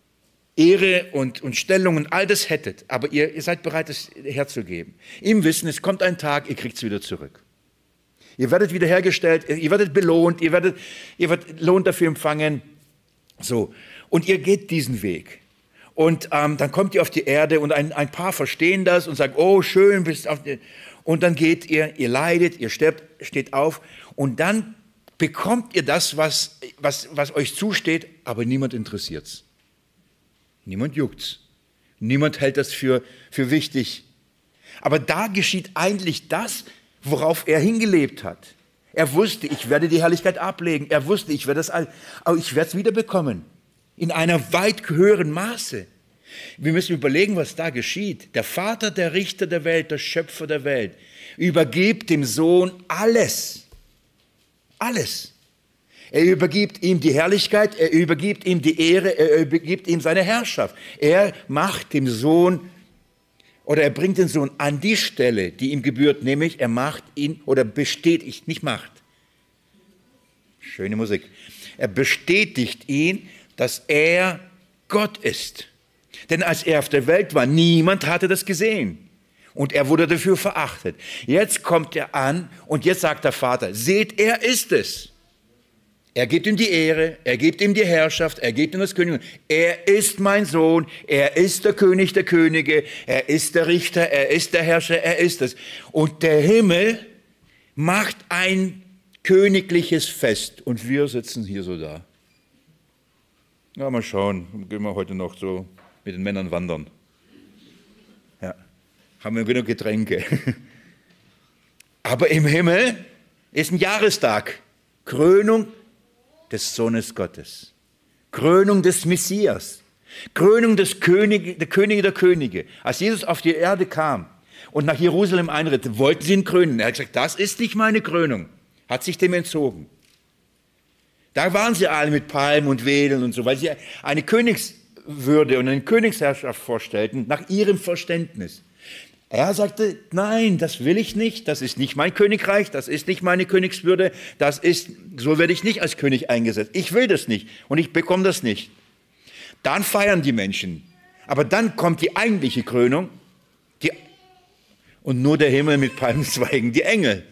Ehre und, und Stellung und all das hättet, aber ihr, ihr seid bereit, es herzugeben. Im Wissen, es kommt ein Tag, ihr kriegt es wieder zurück. Ihr werdet wiederhergestellt, ihr werdet belohnt, ihr werdet, ihr werdet Lohn dafür empfangen. So. Und ihr geht diesen Weg. Und ähm, dann kommt ihr auf die Erde und ein, ein paar verstehen das und sagen, oh, schön, bist auf die... Und dann geht ihr, ihr leidet, ihr sterbt, steht auf und dann bekommt ihr das, was, was, was euch zusteht, aber niemand interessiert's. Niemand juckt's. Niemand hält das für, für wichtig. Aber da geschieht eigentlich das, worauf er hingelebt hat. Er wusste, ich werde die Herrlichkeit ablegen. Er wusste, ich werde es, aber ich werde es wiederbekommen. In einer weit höheren Maße. Wir müssen überlegen, was da geschieht. Der Vater, der Richter der Welt, der Schöpfer der Welt, übergibt dem Sohn alles. Alles. Er übergibt ihm die Herrlichkeit, er übergibt ihm die Ehre, er übergibt ihm seine Herrschaft. Er macht dem Sohn, oder er bringt den Sohn an die Stelle, die ihm gebührt, nämlich er macht ihn, oder bestätigt, nicht macht. Schöne Musik. Er bestätigt ihn, dass er Gott ist. Denn als er auf der Welt war, niemand hatte das gesehen. Und er wurde dafür verachtet. Jetzt kommt er an und jetzt sagt der Vater, seht, er ist es. Er gibt ihm die Ehre, er gibt ihm die Herrschaft, er gibt ihm das Königreich. Er ist mein Sohn, er ist der König der Könige, er ist der Richter, er ist der Herrscher, er ist es. Und der Himmel macht ein königliches Fest und wir sitzen hier so da. Ja, mal schauen, gehen wir heute noch so mit den Männern wandern. Ja, haben wir genug Getränke. Aber im Himmel ist ein Jahrestag, Krönung des Sohnes Gottes, Krönung des Messias, Krönung des König, der Könige der Könige. Als Jesus auf die Erde kam und nach Jerusalem einritt, wollten sie ihn krönen. Er hat gesagt, das ist nicht meine Krönung, hat sich dem entzogen. Da waren sie alle mit Palmen und Wedeln und so, weil sie eine Königswürde und eine Königsherrschaft vorstellten, nach ihrem Verständnis. Er sagte, nein, das will ich nicht, das ist nicht mein Königreich, das ist nicht meine Königswürde, das ist, so werde ich nicht als König eingesetzt. Ich will das nicht und ich bekomme das nicht. Dann feiern die Menschen, aber dann kommt die eigentliche Krönung die, und nur der Himmel mit Palmenzweigen, die Engel.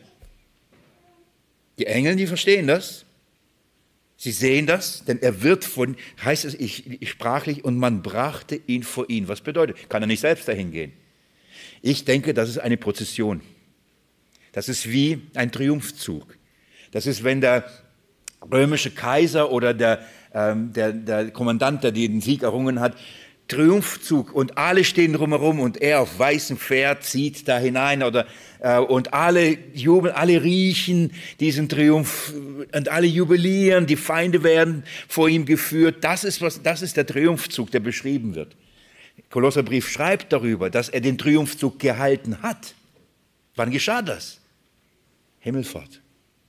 Die Engel, die verstehen das. Sie sehen das, denn er wird von, heißt es ich, ich sprachlich, und man brachte ihn vor ihn. Was bedeutet? Kann er nicht selbst dahin gehen? Ich denke, das ist eine Prozession. Das ist wie ein Triumphzug. Das ist, wenn der römische Kaiser oder der, ähm, der, der Kommandant, der den Sieg errungen hat, Triumphzug und alle stehen drumherum und er auf weißem Pferd zieht da hinein oder, äh, und alle jubeln, alle riechen diesen Triumph und alle jubilieren, die Feinde werden vor ihm geführt. Das ist, was, das ist der Triumphzug, der beschrieben wird. Kolosserbrief schreibt darüber, dass er den Triumphzug gehalten hat. Wann geschah das? Himmelfahrt.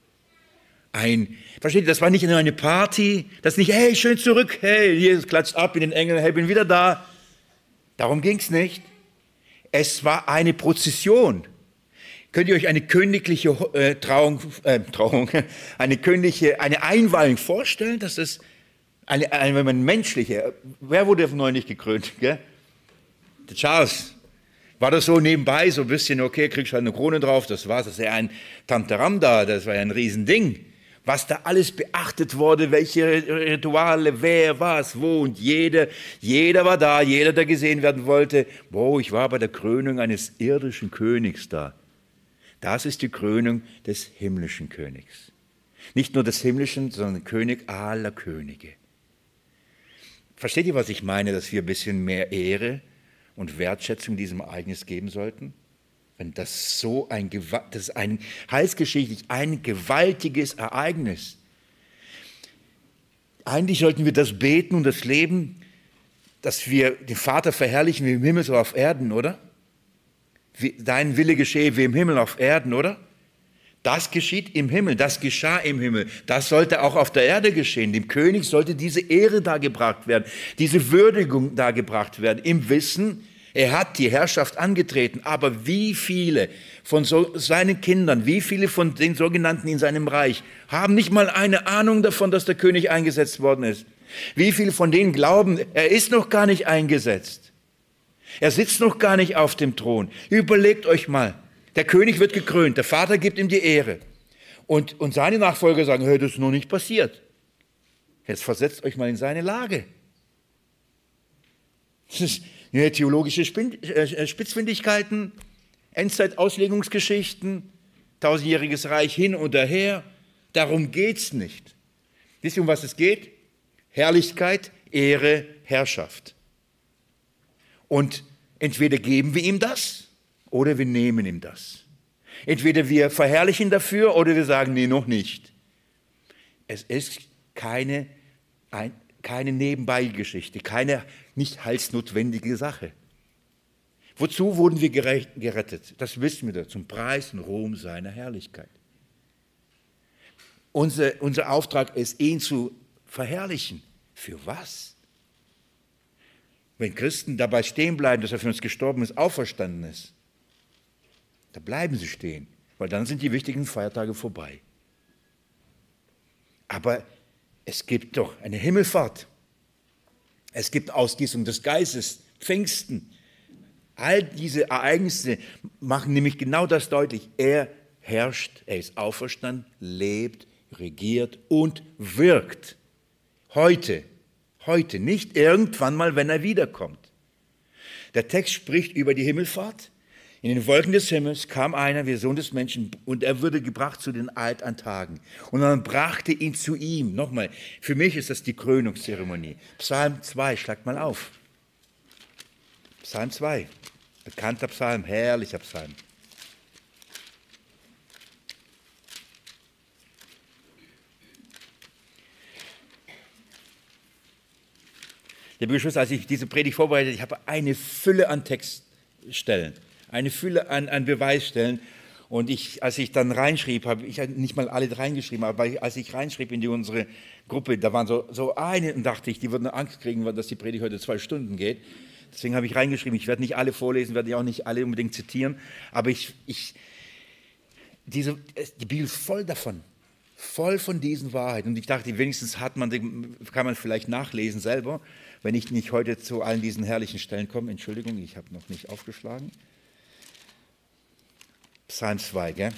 Ein, versteht ihr, das war nicht nur eine Party, das ist nicht, hey, schön zurück, hey, Jesus klatscht ab in den Engel, hey, bin wieder da. Darum ging es nicht. Es war eine Prozession. Könnt ihr euch eine königliche äh, Trauung, äh, Trauung, eine königliche, eine Einweihung vorstellen? Das ist eine, eine, eine menschliche, wer wurde neulich gekrönt, gell? Der Charles. War das so nebenbei, so ein bisschen, okay, kriegst halt eine Krone drauf, das war's, das ist ja ein Tamtaram da, das war ja ein Riesending. was da alles beachtet wurde, welche Rituale, wer, was, wo und jeder, jeder war da, jeder, der gesehen werden wollte. Wow, ich war bei der Krönung eines irdischen Königs da. Das ist die Krönung des himmlischen Königs. Nicht nur des himmlischen, sondern König aller Könige. Versteht ihr, was ich meine, dass wir ein bisschen mehr Ehre und Wertschätzung diesem Ereignis geben sollten? Wenn das so ein, das ist ein heilsgeschichtlich ein gewaltiges Ereignis. Eigentlich sollten wir das beten und das leben, dass wir den Vater verherrlichen wie im Himmel so auf Erden, oder? Wie, dein Wille geschehe wie im Himmel auf Erden, oder? Das geschieht im Himmel, das geschah im Himmel. Das sollte auch auf der Erde geschehen. Dem König sollte diese Ehre dargebracht werden, diese Würdigung dargebracht werden, im Wissen, er hat die Herrschaft angetreten, aber wie viele von so seinen Kindern, wie viele von den Sogenannten in seinem Reich haben nicht mal eine Ahnung davon, dass der König eingesetzt worden ist? Wie viele von denen glauben, er ist noch gar nicht eingesetzt? Er sitzt noch gar nicht auf dem Thron. Überlegt euch mal, der König wird gekrönt, der Vater gibt ihm die Ehre. Und, und seine Nachfolger sagen, hey, das ist noch nicht passiert. Jetzt versetzt euch mal in seine Lage. Das ist ja, theologische Spitzfindigkeiten, Endzeitauslegungsgeschichten, tausendjähriges Reich hin und her. Darum geht es nicht. Wisst ihr, um was es geht? Herrlichkeit, Ehre, Herrschaft. Und entweder geben wir ihm das oder wir nehmen ihm das. Entweder wir verherrlichen dafür oder wir sagen, nee, noch nicht. Es ist keine, ein, keine Nebenbeigeschichte, keine nicht heilsnotwendige Sache. Wozu wurden wir gerettet? Das wissen wir, zum Preis und Ruhm seiner Herrlichkeit. Unser, unser Auftrag ist, ihn zu verherrlichen. Für was? Wenn Christen dabei stehen bleiben, dass er für uns gestorben ist, auferstanden ist, da bleiben sie stehen, weil dann sind die wichtigen Feiertage vorbei. Aber es gibt doch eine Himmelfahrt. Es gibt Ausgießung des Geistes, Pfingsten. All diese Ereignisse machen nämlich genau das deutlich. Er herrscht, er ist auferstanden, lebt, regiert und wirkt. Heute, heute, nicht irgendwann mal, wenn er wiederkommt. Der Text spricht über die Himmelfahrt. In den Wolken des Himmels kam einer, wie Sohn des Menschen, und er wurde gebracht zu den Alt an Tagen. Und man brachte ihn zu ihm. Nochmal, für mich ist das die Krönungszeremonie. Psalm zwei, schlagt mal auf. Psalm zwei, bekannter Psalm, herrlicher Psalm. Liebe Geschwister, als ich diese Predigt vorbereitet, ich habe eine Fülle an Textstellen. Eine Fülle an, an Beweisstellen. Und ich, als ich dann reinschrieb, habe ich nicht mal alle reingeschrieben, aber als ich reinschrieb in die, unsere Gruppe, da waren so, so eine, und dachte ich, die würden Angst kriegen, dass die Predigt heute zwei Stunden geht. Deswegen habe ich reingeschrieben, ich werde nicht alle vorlesen, werde auch nicht alle unbedingt zitieren, aber ich, ich diese, die Bibel ist voll davon, voll von diesen Wahrheiten. Und ich dachte, wenigstens hat man, kann man vielleicht nachlesen selber, wenn ich nicht heute zu allen diesen herrlichen Stellen komme. Entschuldigung, ich habe noch nicht aufgeschlagen. Psalm zwei, gell?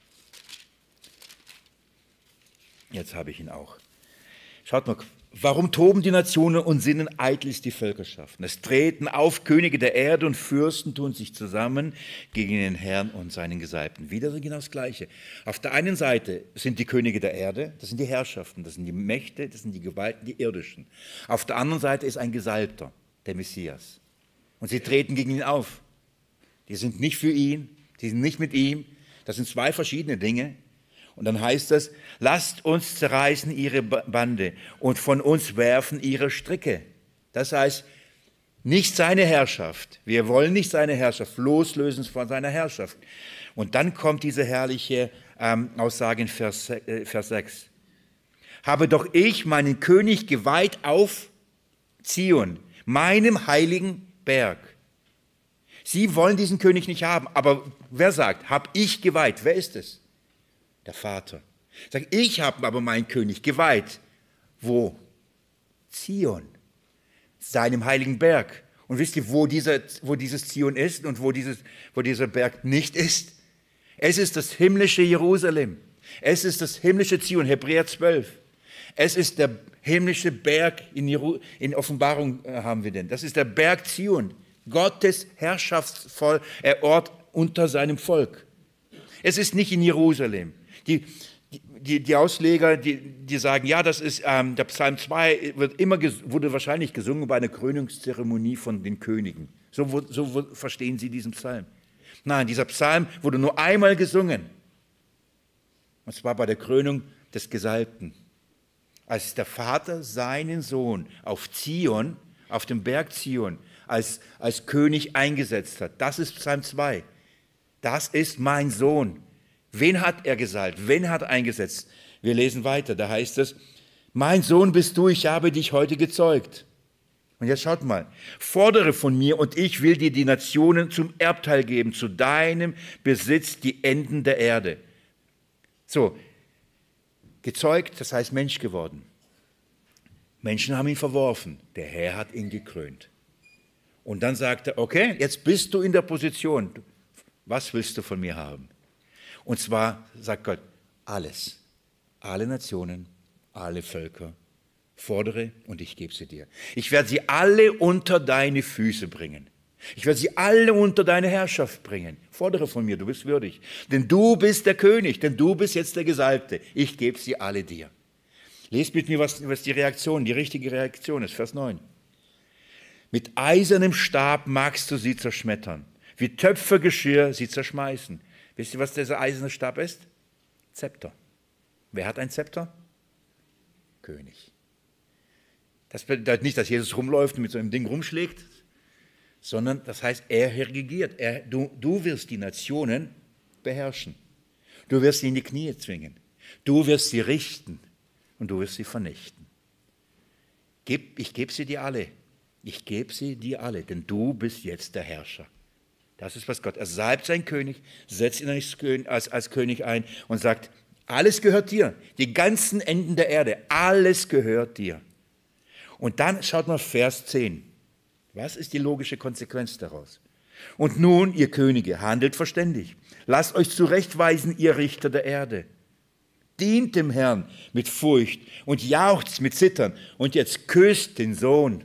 Jetzt habe ich ihn auch. Schaut mal, warum toben die Nationen und sinnen eitlst die Völkerschaften? Es treten auf Könige der Erde und Fürsten tun sich zusammen gegen den Herrn und seinen Gesalbten. Wieder so genau das Gleiche. Auf der einen Seite sind die Könige der Erde, das sind die Herrschaften, das sind die Mächte, das sind die Gewalten, die irdischen. Auf der anderen Seite ist ein Gesalbter, der Messias. Und sie treten gegen ihn auf. Die sind nicht für ihn, die sind nicht mit ihm. Das sind zwei verschiedene Dinge. Und dann heißt es, lasst uns zerreißen ihre Bande und von uns werfen ihre Stricke. Das heißt, nicht seine Herrschaft. Wir wollen nicht seine Herrschaft, loslösen von seiner Herrschaft. Und dann kommt diese herrliche ähm, Aussage in Vers, äh, Vers sechs. Habe doch ich meinen König geweiht auf Zion, meinem heiligen Berg. Sie wollen diesen König nicht haben, aber wer sagt, hab ich geweiht? Wer ist es? Der Vater. Sagt, ich habe aber meinen König geweiht. Wo? Zion, seinem heiligen Berg. Und wisst ihr, wo, dieser, wo dieses Zion ist und wo, dieses, wo dieser Berg nicht ist? Es ist das himmlische Jerusalem. Es ist das himmlische Zion, Hebräer zwölf. Es ist der himmlische Berg, in, Jeru- in Offenbarung äh, haben wir den. Das ist der Berg Zion, Gottes herrschaftsvoll äh, Ort unter seinem Volk. Es ist nicht in Jerusalem. Die, die, die Ausleger, die, die sagen, ja, das ist, ähm, der Psalm zwei wird immer, wurde wahrscheinlich gesungen bei einer Krönungszeremonie von den Königen. So, so verstehen sie diesen Psalm. Nein, dieser Psalm wurde nur einmal gesungen. Und zwar bei der Krönung des Gesalbten. Als der Vater seinen Sohn auf Zion, auf dem Berg Zion, als, als König eingesetzt hat. Das ist Psalm zwei. Das ist mein Sohn. Wen hat er gesalbt? Wen hat er eingesetzt? Wir lesen weiter, da heißt es, mein Sohn bist du, ich habe dich heute gezeugt. Und jetzt schaut mal, fordere von mir und ich will dir die Nationen zum Erbteil geben, zu deinem Besitz die Enden der Erde. So, gezeugt, das heißt Mensch geworden. Menschen haben ihn verworfen, der Herr hat ihn gekrönt. Und dann sagt er, okay, jetzt bist du in der Position, was willst du von mir haben? Und zwar sagt Gott, alles, alle Nationen, alle Völker, fordere und ich gebe sie dir. Ich werde sie alle unter deine Füße bringen. Ich werde sie alle unter deine Herrschaft bringen. Fordere von mir, du bist würdig. Denn du bist der König, denn du bist jetzt der Gesalbte. Ich gebe sie alle dir. Lest mit mir, was, was die Reaktion, die richtige Reaktion ist. Vers neun. Mit eisernem Stab magst du sie zerschmettern, wie Töpfergeschirr sie zerschmeißen. Wisst ihr, was dieser eiserne Stab ist? Zepter. Wer hat ein Zepter? König. Das bedeutet nicht, dass Jesus rumläuft und mit so einem Ding rumschlägt, sondern das heißt, er regiert. Er, du, du wirst die Nationen beherrschen. Du wirst sie in die Knie zwingen. Du wirst sie richten und du wirst sie vernichten. Gib, ich gebe sie dir alle. Ich gebe sie dir alle, denn du bist jetzt der Herrscher. Das ist, was Gott, er salbt seinen König, setzt ihn als, als, als König ein und sagt, alles gehört dir, die ganzen Enden der Erde, alles gehört dir. Und dann schaut mal Vers zehn. Was ist die logische Konsequenz daraus? Und nun, ihr Könige, handelt verständig. Lasst euch zurechtweisen, ihr Richter der Erde. Dient dem Herrn mit Furcht und jauchzt mit Zittern. Und jetzt küsst den Sohn.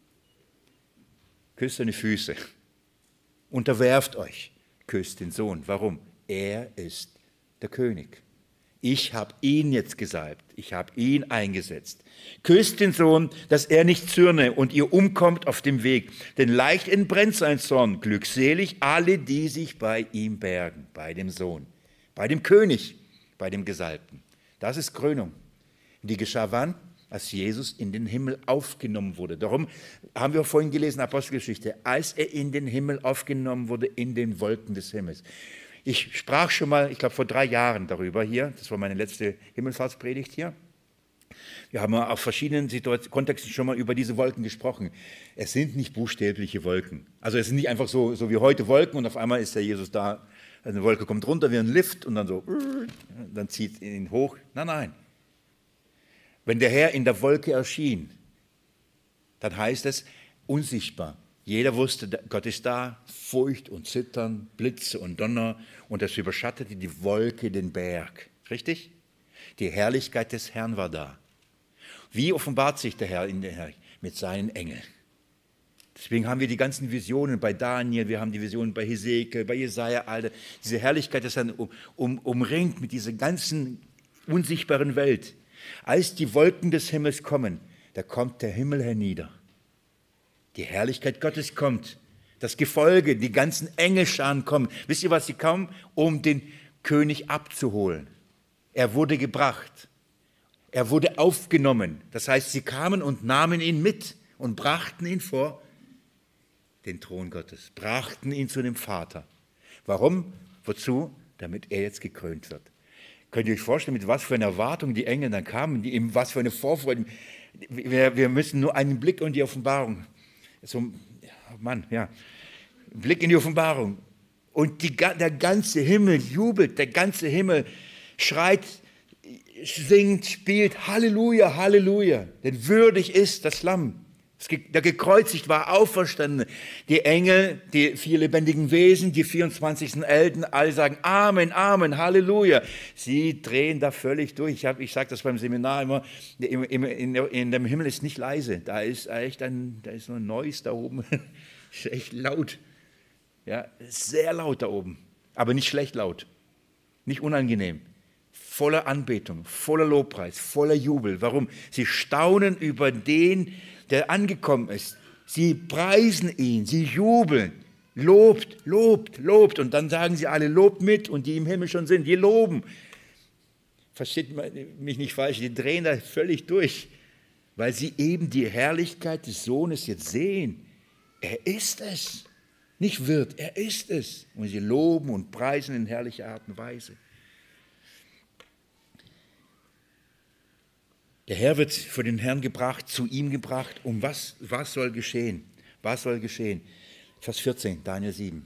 Küsst seine Füße. Unterwerft euch. Küsst den Sohn. Warum? Er ist der König. Ich habe ihn jetzt gesalbt, ich habe ihn eingesetzt. Küsst den Sohn, dass er nicht zürne und ihr umkommt auf dem Weg. Denn leicht entbrennt sein Zorn, glückselig alle, die sich bei ihm bergen, bei dem Sohn, bei dem König, bei dem Gesalbten. Das ist Krönung. Die geschah wann? Als Jesus in den Himmel aufgenommen wurde. Darum haben wir vorhin gelesen, Apostelgeschichte, als er in den Himmel aufgenommen wurde, in den Wolken des Himmels. Ich sprach schon mal, ich glaube vor drei Jahren darüber hier, das war meine letzte Himmelfahrtspredigt hier. Wir haben auf verschiedenen Situationen, Kontexten schon mal über diese Wolken gesprochen. Es sind nicht buchstäbliche Wolken. Also es sind nicht einfach so, so wie heute Wolken und auf einmal ist der Jesus da, eine Wolke kommt runter wie ein Lift und dann so, dann zieht ihn hoch. Nein, nein. Wenn der Herr in der Wolke erschien, dann heißt es unsichtbar. Jeder wusste, Gott ist da, Furcht und Zittern, Blitze und Donner und es überschattete die Wolke den Berg. Richtig? Die Herrlichkeit des Herrn war da. Wie offenbart sich der Herr in der Herr? Mit seinen Engeln. Deswegen haben wir die ganzen Visionen bei Daniel, wir haben die Visionen bei Hesekiel, bei Jesaja, all diese Herrlichkeit des Herrn um, um, umringt mit dieser ganzen unsichtbaren Welt. Als die Wolken des Himmels kommen, da kommt der Himmel hernieder. Die Herrlichkeit Gottes kommt. Das Gefolge, die ganzen Engelscharen kommen. Wisst ihr, was sie kamen? Um den König abzuholen. Er wurde gebracht. Er wurde aufgenommen. Das heißt, sie kamen und nahmen ihn mit und brachten ihn vor den Thron Gottes. Brachten ihn zu dem Vater. Warum? Wozu? Damit er jetzt gekrönt wird. Könnt ihr euch vorstellen, mit was für einer Erwartung die Engel dann kamen, die, was für eine Vorfreude. Wir, wir müssen nur einen Blick in die Offenbarung. So, Mann, ja. Blick in die Offenbarung. Und die, der ganze Himmel jubelt, der ganze Himmel schreit, singt, spielt, Halleluja, Halleluja. Denn würdig ist das Lamm, Der gekreuzigt war, auferstanden. Die Engel, die vier lebendigen Wesen, die vierundzwanzig Elten, alle sagen Amen, Amen, Halleluja. Sie drehen da völlig durch. Ich, hab, ich sage das beim Seminar immer, in, in, in dem Himmel ist nicht leise. Da ist echt ein, da ist so ein Neues da oben. Ist echt laut. Ja, sehr laut da oben. Aber nicht schlecht laut. Nicht unangenehm. Voller Anbetung, voller Lobpreis, voller Jubel. Warum? Sie staunen über den, der angekommen ist. Sie preisen ihn, sie jubeln. Lobt, lobt, lobt. Und dann sagen sie alle, lobt mit. Und die im Himmel schon sind, die loben. Versteht mich nicht falsch, die drehen da völlig durch, weil sie eben die Herrlichkeit des Sohnes jetzt sehen. Er ist es. Nicht wird, er ist es. Und sie loben und preisen in herrlicher Art und Weise. Der Herr wird vor den Herrn gebracht, zu ihm gebracht. Um was, was soll geschehen? Was soll geschehen? Vers vierzehn, Daniel sieben.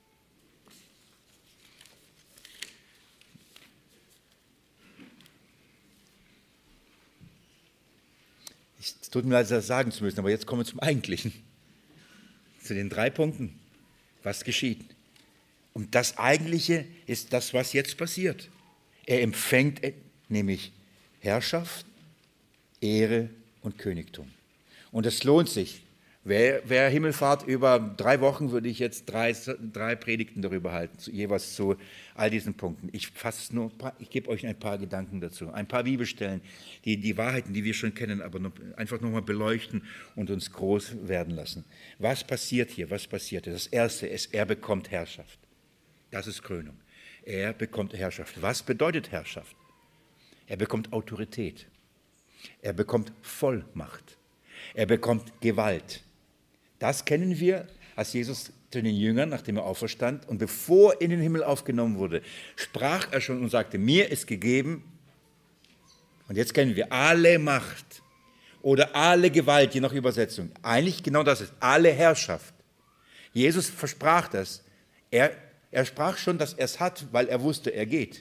Es tut mir leid, das sagen zu müssen, aber jetzt kommen wir zum Eigentlichen. Zu den drei Punkten. Was geschieht? Und das Eigentliche ist das, was jetzt passiert. Er empfängt nämlich Herrschaft, Ehre und Königtum. Und es lohnt sich. Wer, wer Himmelfahrt über drei Wochen, würde ich jetzt drei, drei Predigten darüber halten, zu, jeweils zu all diesen Punkten. Ich fasse nur, ich gebe euch ein paar Gedanken dazu, ein paar Bibelstellen, die die Wahrheiten, die wir schon kennen, aber noch, einfach nochmal beleuchten und uns groß werden lassen. Was passiert hier? Was passiert hier? Das Erste ist, er bekommt Herrschaft. Das ist Krönung. Er bekommt Herrschaft. Was bedeutet Herrschaft? Er bekommt Autorität. Er bekommt Vollmacht. Er bekommt Gewalt. Das kennen wir, als Jesus zu den Jüngern, nachdem er auferstand und bevor er in den Himmel aufgenommen wurde, sprach er schon und sagte, mir ist gegeben, und jetzt kennen wir alle Macht oder alle Gewalt, je nach Übersetzung. Eigentlich genau das ist, alle Herrschaft. Jesus versprach das. Er, er sprach schon, dass er es hat, weil er wusste, er geht.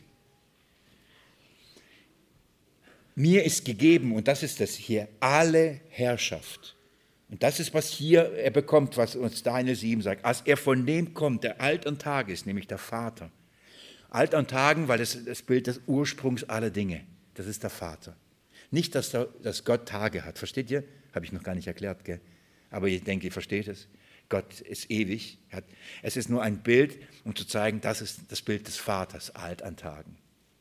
Mir ist gegeben, und das ist das hier, alle Herrschaft. Und das ist, was hier er bekommt, was uns Daniel sieben sagt. Als er von dem kommt, der alt an Tag ist, nämlich der Vater. Alt an Tagen, weil das das Bild des Ursprungs aller Dinge. Das ist der Vater. Nicht, dass, der, dass Gott Tage hat. Versteht ihr? Habe ich noch gar nicht erklärt, gell? Aber ich denke, ihr versteht es. Gott ist ewig. Es ist nur ein Bild, um zu zeigen, das ist das Bild des Vaters, alt an Tagen.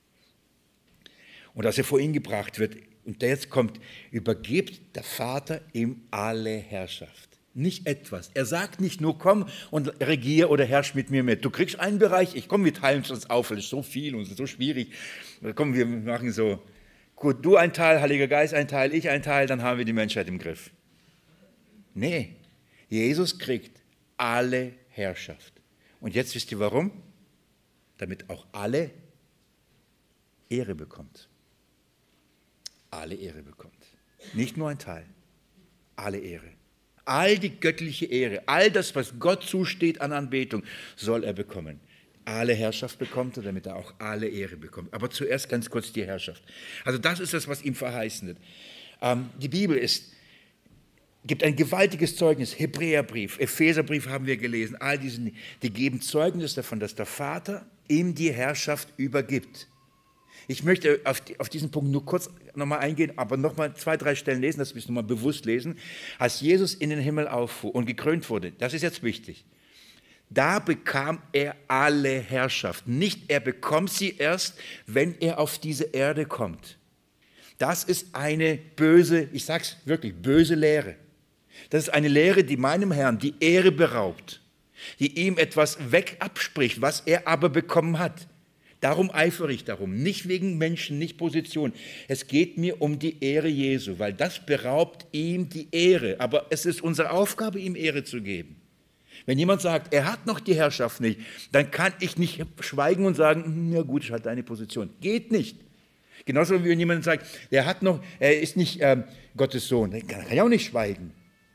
Und als er vor ihn gebracht wird, und jetzt kommt, übergibt der Vater ihm alle Herrschaft. Nicht etwas. Er sagt nicht nur, komm und regier oder herrsch mit mir mit. Du kriegst einen Bereich, ich komm, wir teilen uns auf, weil es so viel und so schwierig. Komm, wir machen so, gut, du ein Teil, Heiliger Geist ein Teil, ich ein Teil, dann haben wir die Menschheit im Griff. Nee, Jesus kriegt alle Herrschaft. Und jetzt wisst ihr warum? Damit auch alle Ehre bekommt. Alle Ehre bekommt. Nicht nur ein Teil, alle Ehre. All die göttliche Ehre, all das, was Gott zusteht an Anbetung, soll er bekommen. Alle Herrschaft bekommt er, damit er auch alle Ehre bekommt. Aber zuerst ganz kurz die Herrschaft. Also das ist das, was ihm verheißen wird. Ähm, die Bibel ist, gibt ein gewaltiges Zeugnis. Hebräerbrief, Epheserbrief haben wir gelesen. All diese, die geben Zeugnis davon, dass der Vater ihm die Herrschaft übergibt. Ich möchte auf, die, auf diesen Punkt nur kurz nochmal eingehen, aber nochmal zwei, drei Stellen lesen, dass wir es nochmal bewusst lesen. Als Jesus in den Himmel auffuhr und gekrönt wurde, das ist jetzt wichtig, da bekam er alle Herrschaft. Nicht er bekommt sie erst, wenn er auf diese Erde kommt. Das ist eine böse, ich sage es wirklich, böse Lehre. Das ist eine Lehre, die meinem Herrn die Ehre beraubt, die ihm etwas weg abspricht, was er aber bekommen hat. Darum eifere ich darum, nicht wegen Menschen, nicht Position. Es geht mir um die Ehre Jesu, weil das beraubt ihm die Ehre. Aber es ist unsere Aufgabe, ihm Ehre zu geben. Wenn jemand sagt, er hat noch die Herrschaft nicht, dann kann ich nicht schweigen und sagen, ja gut, ich hatte eine Position. Geht nicht. Genauso wie wenn jemand sagt, er hat noch, er ist nicht ähm, Gottes Sohn, dann kann ich auch nicht schweigen.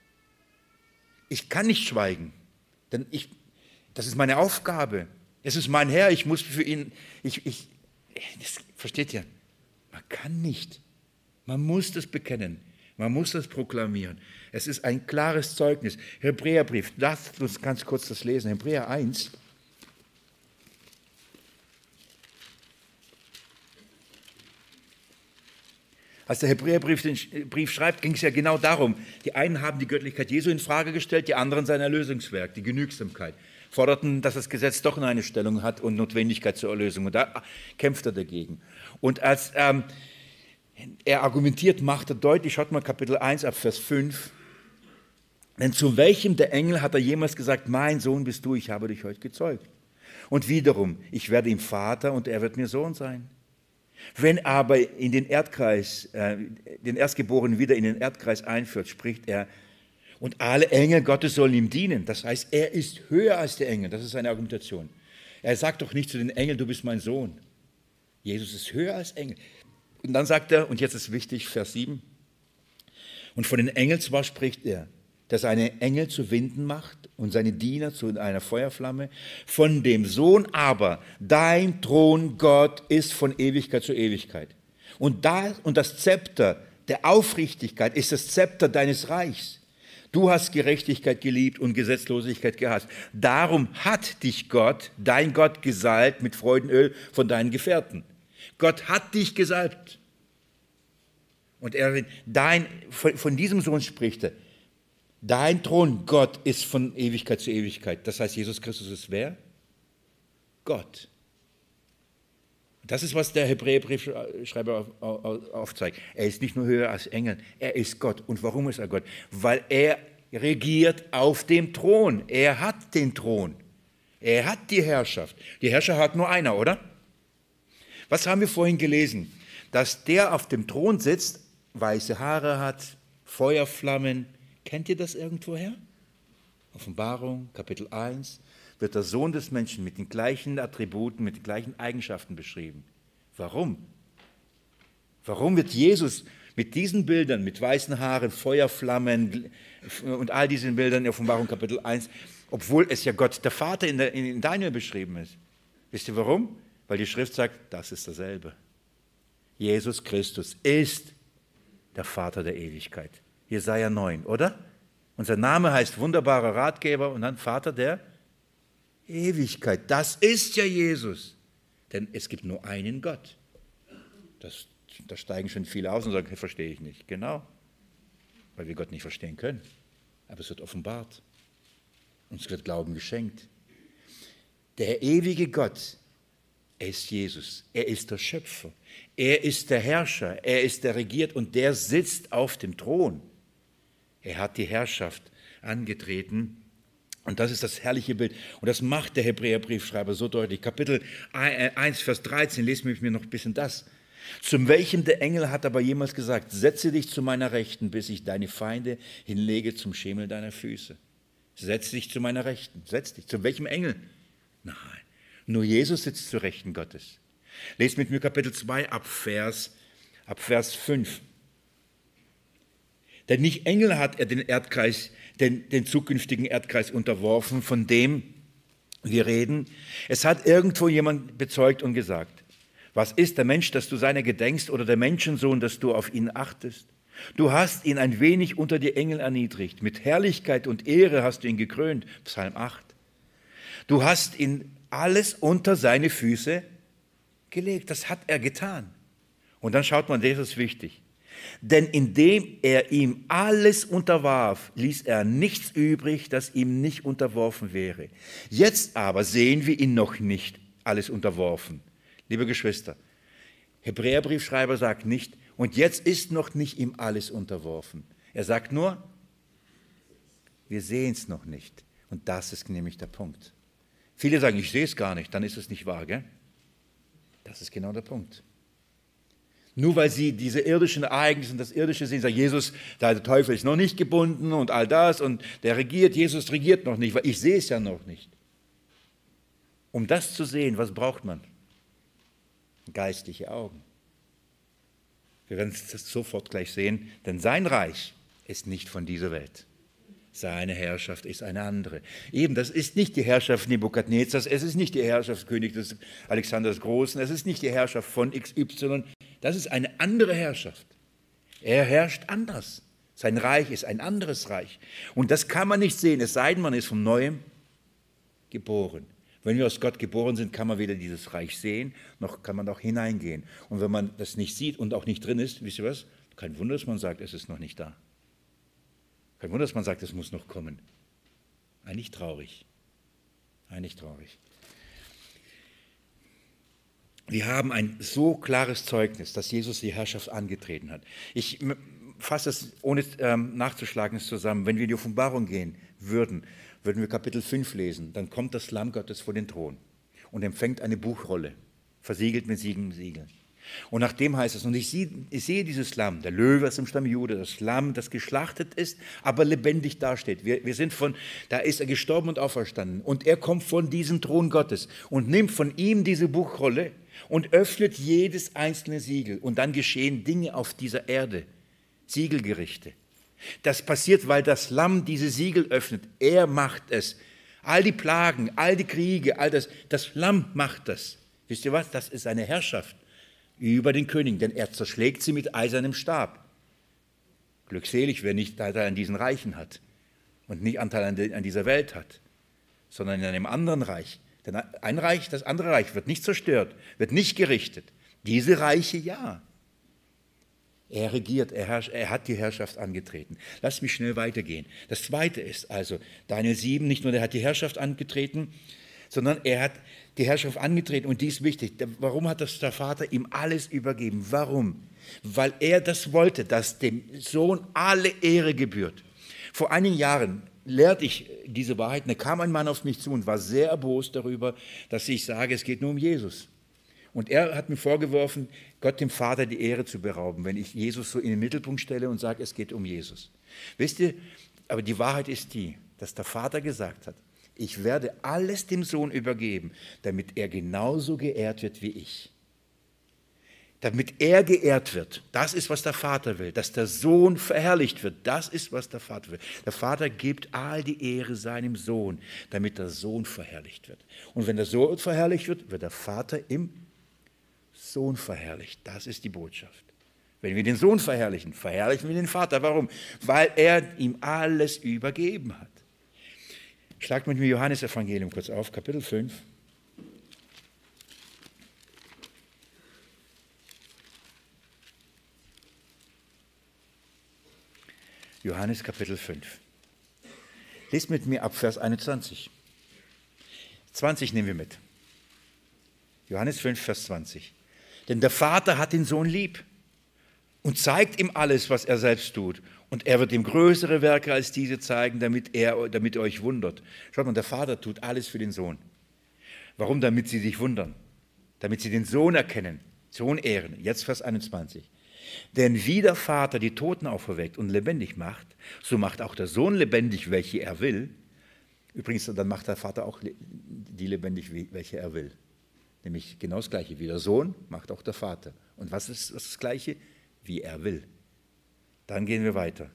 Ich kann nicht schweigen, denn ich, das ist meine Aufgabe. Es ist mein Herr, ich muss für ihn, ich, ich, das, versteht ihr? Man kann nicht, man muss das bekennen. Man muss das proklamieren. Es ist ein klares Zeugnis. Hebräerbrief, lasst uns ganz kurz das lesen. Hebräer eins. Als der Hebräerbrief den Brief schreibt, ging es ja genau darum. Die einen haben die Göttlichkeit Jesu in Frage gestellt, die anderen sein Erlösungswerk, die Genügsamkeit. Forderten, dass das Gesetz doch eine Stellung hat und Notwendigkeit zur Erlösung. Und da kämpft er dagegen. Und als ähm, er argumentiert, macht er deutlich, schaut mal Kapitel eins ab Vers fünf. Denn zu welchem der Engel hat er jemals gesagt, mein Sohn bist du, ich habe dich heute gezeugt. Und wiederum, ich werde ihm Vater und er wird mir Sohn sein. Wenn aber in den Erdkreis, äh, den Erstgeborenen wieder in den Erdkreis einführt, spricht er, und alle Engel Gottes sollen ihm dienen. Das heißt, er ist höher als der Engel. Das ist seine Argumentation. Er sagt doch nicht zu den Engeln, du bist mein Sohn. Jesus ist höher als Engel. Und dann sagt er, und jetzt ist wichtig, Vers sieben, und von den Engeln zwar spricht er, der seine Engel zu Winden macht und seine Diener zu einer Feuerflamme, von dem Sohn aber, dein Thron, Gott, ist von Ewigkeit zu Ewigkeit. Und, da, und das Zepter der Aufrichtigkeit ist das Zepter deines Reichs. Du hast Gerechtigkeit geliebt und Gesetzlosigkeit gehasst. Darum hat dich Gott, dein Gott, gesalbt mit Freudenöl von deinen Gefährten. Gott hat dich gesalbt. Und er, dein, von, von diesem Sohn spricht er. Dein Thron, Gott, ist von Ewigkeit zu Ewigkeit. Das heißt, Jesus Christus ist wer? Gott. Das ist, was der Hebräerbriefschreiber aufzeigt. Er ist nicht nur höher als Engel, er ist Gott. Und warum ist er Gott? Weil er regiert auf dem Thron. Er hat den Thron. Er hat die Herrschaft. Die Herrscher hat nur einer, oder? Was haben wir vorhin gelesen? Dass der auf dem Thron sitzt, weiße Haare hat, Feuerflammen. Kennt ihr das irgendwoher? Offenbarung, Kapitel eins, wird der Sohn des Menschen mit den gleichen Attributen, mit den gleichen Eigenschaften beschrieben. Warum? Warum wird Jesus mit diesen Bildern, mit weißen Haaren, Feuerflammen und all diesen Bildern in Offenbarung, Kapitel eins, obwohl es ja Gott, der Vater, in, der, in Daniel beschrieben ist? Wisst ihr warum? Weil die Schrift sagt, das ist dasselbe. Jesus Christus ist der Vater der Ewigkeit. Jesaja neun, oder? Und sein Name heißt wunderbarer Ratgeber und dann Vater der Ewigkeit. Das ist ja Jesus. Denn es gibt nur einen Gott. Das, da steigen schon viele aus und sagen, hey, verstehe ich nicht. Genau, weil wir Gott nicht verstehen können. Aber es wird offenbart. Uns wird Glauben geschenkt. Der ewige Gott, er ist Jesus. Er ist der Schöpfer. Er ist der Herrscher. Er ist der Regiert und der sitzt auf dem Thron. Er hat die Herrschaft angetreten. Und das ist das herrliche Bild. Und das macht der Hebräerbriefschreiber so deutlich. Kapitel eins, Vers dreizehn, lesen wir mir noch ein bisschen das. Zum welchem der Engel hat aber jemals gesagt, setze dich zu meiner Rechten, bis ich deine Feinde hinlege zum Schemel deiner Füße. Setz dich zu meiner Rechten. Setz dich. Zu welchem Engel? Nein. Nur Jesus sitzt zur Rechten Gottes. Lest mit mir Kapitel zwei ab Vers, ab Vers fünf. Denn nicht Engel hat er den Erdkreis, den, den zukünftigen Erdkreis unterworfen, von dem wir reden. Es hat irgendwo jemand bezeugt und gesagt, was ist der Mensch, dass du seiner gedenkst, oder der Menschensohn, dass du auf ihn achtest? Du hast ihn ein wenig unter die Engel erniedrigt, mit Herrlichkeit und Ehre hast du ihn gekrönt, Psalm acht. Du hast ihn alles unter seine Füße gelegt, das hat er getan. Und dann schaut man, das ist wichtig. Denn indem er ihm alles unterwarf, ließ er nichts übrig, das ihm nicht unterworfen wäre. Jetzt aber sehen wir ihn noch nicht alles unterworfen. Liebe Geschwister, Hebräerbriefschreiber sagt nicht, und jetzt ist noch nicht ihm alles unterworfen. Er sagt nur, wir sehen es noch nicht. Und das ist nämlich der Punkt. Viele sagen, ich sehe es gar nicht, dann ist es nicht wahr, gell? Das ist genau der Punkt. Nur weil sie diese irdischen Ereignisse und das Irdische sehen, sagt Jesus, der Teufel ist noch nicht gebunden und all das und der regiert, Jesus regiert noch nicht, weil ich sehe es ja noch nicht. Um das zu sehen, was braucht man? Geistliche Augen. Wir werden es sofort gleich sehen, denn sein Reich ist nicht von dieser Welt. Seine Herrschaft ist eine andere. Eben, das ist nicht die Herrschaft Nebukadnezars, es ist nicht die Herrschaft Königs Alexander des Großen, es ist nicht die Herrschaft von X Y, das ist eine andere Herrschaft. Er herrscht anders. Sein Reich ist ein anderes Reich. Und das kann man nicht sehen, es sei denn, man ist von Neuem geboren. Wenn wir aus Gott geboren sind, kann man weder dieses Reich sehen, noch kann man auch hineingehen. Und wenn man das nicht sieht und auch nicht drin ist, wisst ihr was? Kein Wunder, dass man sagt, es ist noch nicht da. Kein Wunder, dass man sagt, es muss noch kommen. Eigentlich traurig. Eigentlich traurig. Wir haben ein so klares Zeugnis, dass Jesus die Herrschaft angetreten hat. Ich fasse es, ohne ähm, nachzuschlagen, es zusammen. Wenn wir in die Offenbarung gehen würden, würden wir Kapitel fünf lesen, dann kommt das Lamm Gottes vor den Thron und empfängt eine Buchrolle, versiegelt mit sieben Siegeln. Und nachdem heißt es, und ich sehe, ich sehe dieses Lamm, der Löwe aus dem Stamm Juda, das Lamm, das geschlachtet ist, aber lebendig dasteht. Wir, wir sind von, da ist er gestorben und auferstanden. Und er kommt von diesem Thron Gottes und nimmt von ihm diese Buchrolle und öffnet jedes einzelne Siegel. Und dann geschehen Dinge auf dieser Erde, Siegelgerichte. Das passiert, weil das Lamm diese Siegel öffnet. Er macht es. All die Plagen, all die Kriege, all das, das Lamm macht das. Wisst ihr was? Das ist seine Herrschaft über den König, denn er zerschlägt sie mit eisernem Stab. Glückselig, wer nicht Anteil an diesen Reichen hat und nicht Anteil an, de, an dieser Welt hat, sondern in einem anderen Reich. Denn ein Reich, das andere Reich wird nicht zerstört, wird nicht gerichtet. Diese Reiche ja. Er regiert, er, herrscht, er hat die Herrschaft angetreten. Lass mich schnell weitergehen. Das Zweite ist also, Daniel sieben, nicht nur der hat die Herrschaft angetreten, sondern er hat die Herrschaft angetreten und dies ist wichtig. Warum hat das der Vater ihm alles übergeben? Warum? Weil er das wollte, dass dem Sohn alle Ehre gebührt. Vor einigen Jahren lehrte ich diese Wahrheit und da kam ein Mann auf mich zu und war sehr erbost darüber, dass ich sage, es geht nur um Jesus. Und er hat mir vorgeworfen, Gott dem Vater die Ehre zu berauben, wenn ich Jesus so in den Mittelpunkt stelle und sage, es geht um Jesus. Wisst ihr, aber die Wahrheit ist die, dass der Vater gesagt hat, ich werde alles dem Sohn übergeben, damit er genauso geehrt wird wie ich. Damit er geehrt wird, das ist, was der Vater will. Dass der Sohn verherrlicht wird, das ist, was der Vater will. Der Vater gibt all die Ehre seinem Sohn, damit der Sohn verherrlicht wird. Und wenn der Sohn verherrlicht wird, wird der Vater im Sohn verherrlicht. Das ist die Botschaft. Wenn wir den Sohn verherrlichen, verherrlichen wir den Vater. Warum? Weil er ihm alles übergeben hat. Schlagt mit mir Johannes-Evangelium kurz auf, Kapitel fünf. Johannes Kapitel fünf. Lest mit mir ab Vers einundzwanzig. zwanzig nehmen wir mit. Johannes fünf, Vers zwanzig. Denn der Vater hat den Sohn lieb und zeigt ihm alles, was er selbst tut. Und er wird ihm größere Werke als diese zeigen, damit, er, damit ihr euch wundert. Schaut mal, der Vater tut alles für den Sohn. Warum? Damit sie sich wundern. Damit sie den Sohn erkennen, Sohn ehren. Jetzt Vers einundzwanzig. Denn wie der Vater die Toten auferweckt und lebendig macht, so macht auch der Sohn lebendig, welche er will. Übrigens, dann macht der Vater auch die lebendig, welche er will. Nämlich genau das Gleiche. Wie der Sohn macht auch der Vater. Und was ist das Gleiche? Wie er will. Dann gehen wir weiter.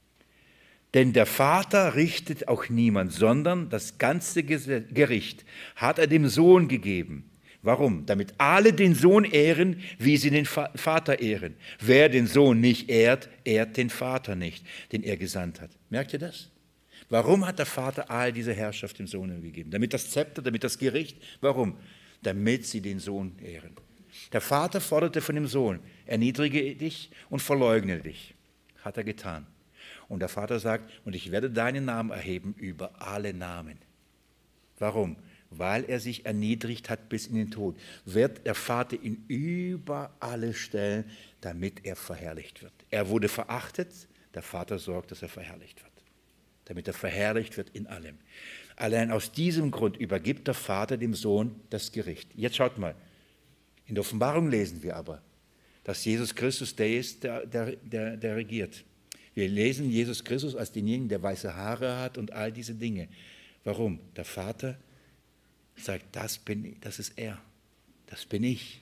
Denn der Vater richtet auch niemand, sondern das ganze Gericht hat er dem Sohn gegeben. Warum? Damit alle den Sohn ehren, wie sie den Vater ehren. Wer den Sohn nicht ehrt, ehrt den Vater nicht, den er gesandt hat. Merkt ihr das? Warum hat der Vater all diese Herrschaft dem Sohn gegeben? Damit das Zepter, damit das Gericht. Warum? Damit sie den Sohn ehren. Der Vater forderte von dem Sohn, erniedrige dich und verleugne dich. Hat er getan. Und der Vater sagt, und ich werde deinen Namen erheben über alle Namen. Warum? Weil er sich erniedrigt hat bis in den Tod. Wird der Vater ihn über alle stellen, damit er verherrlicht wird. Er wurde verachtet, der Vater sorgt, dass er verherrlicht wird. Damit er verherrlicht wird in allem. Allein aus diesem Grund übergibt der Vater dem Sohn das Gericht. Jetzt schaut mal, in der Offenbarung lesen wir aber, dass Jesus Christus der ist, der, der, der, der regiert. Wir lesen Jesus Christus als denjenigen, der weiße Haare hat und all diese Dinge. Warum? Der Vater sagt, das, bin, das ist er, das bin ich.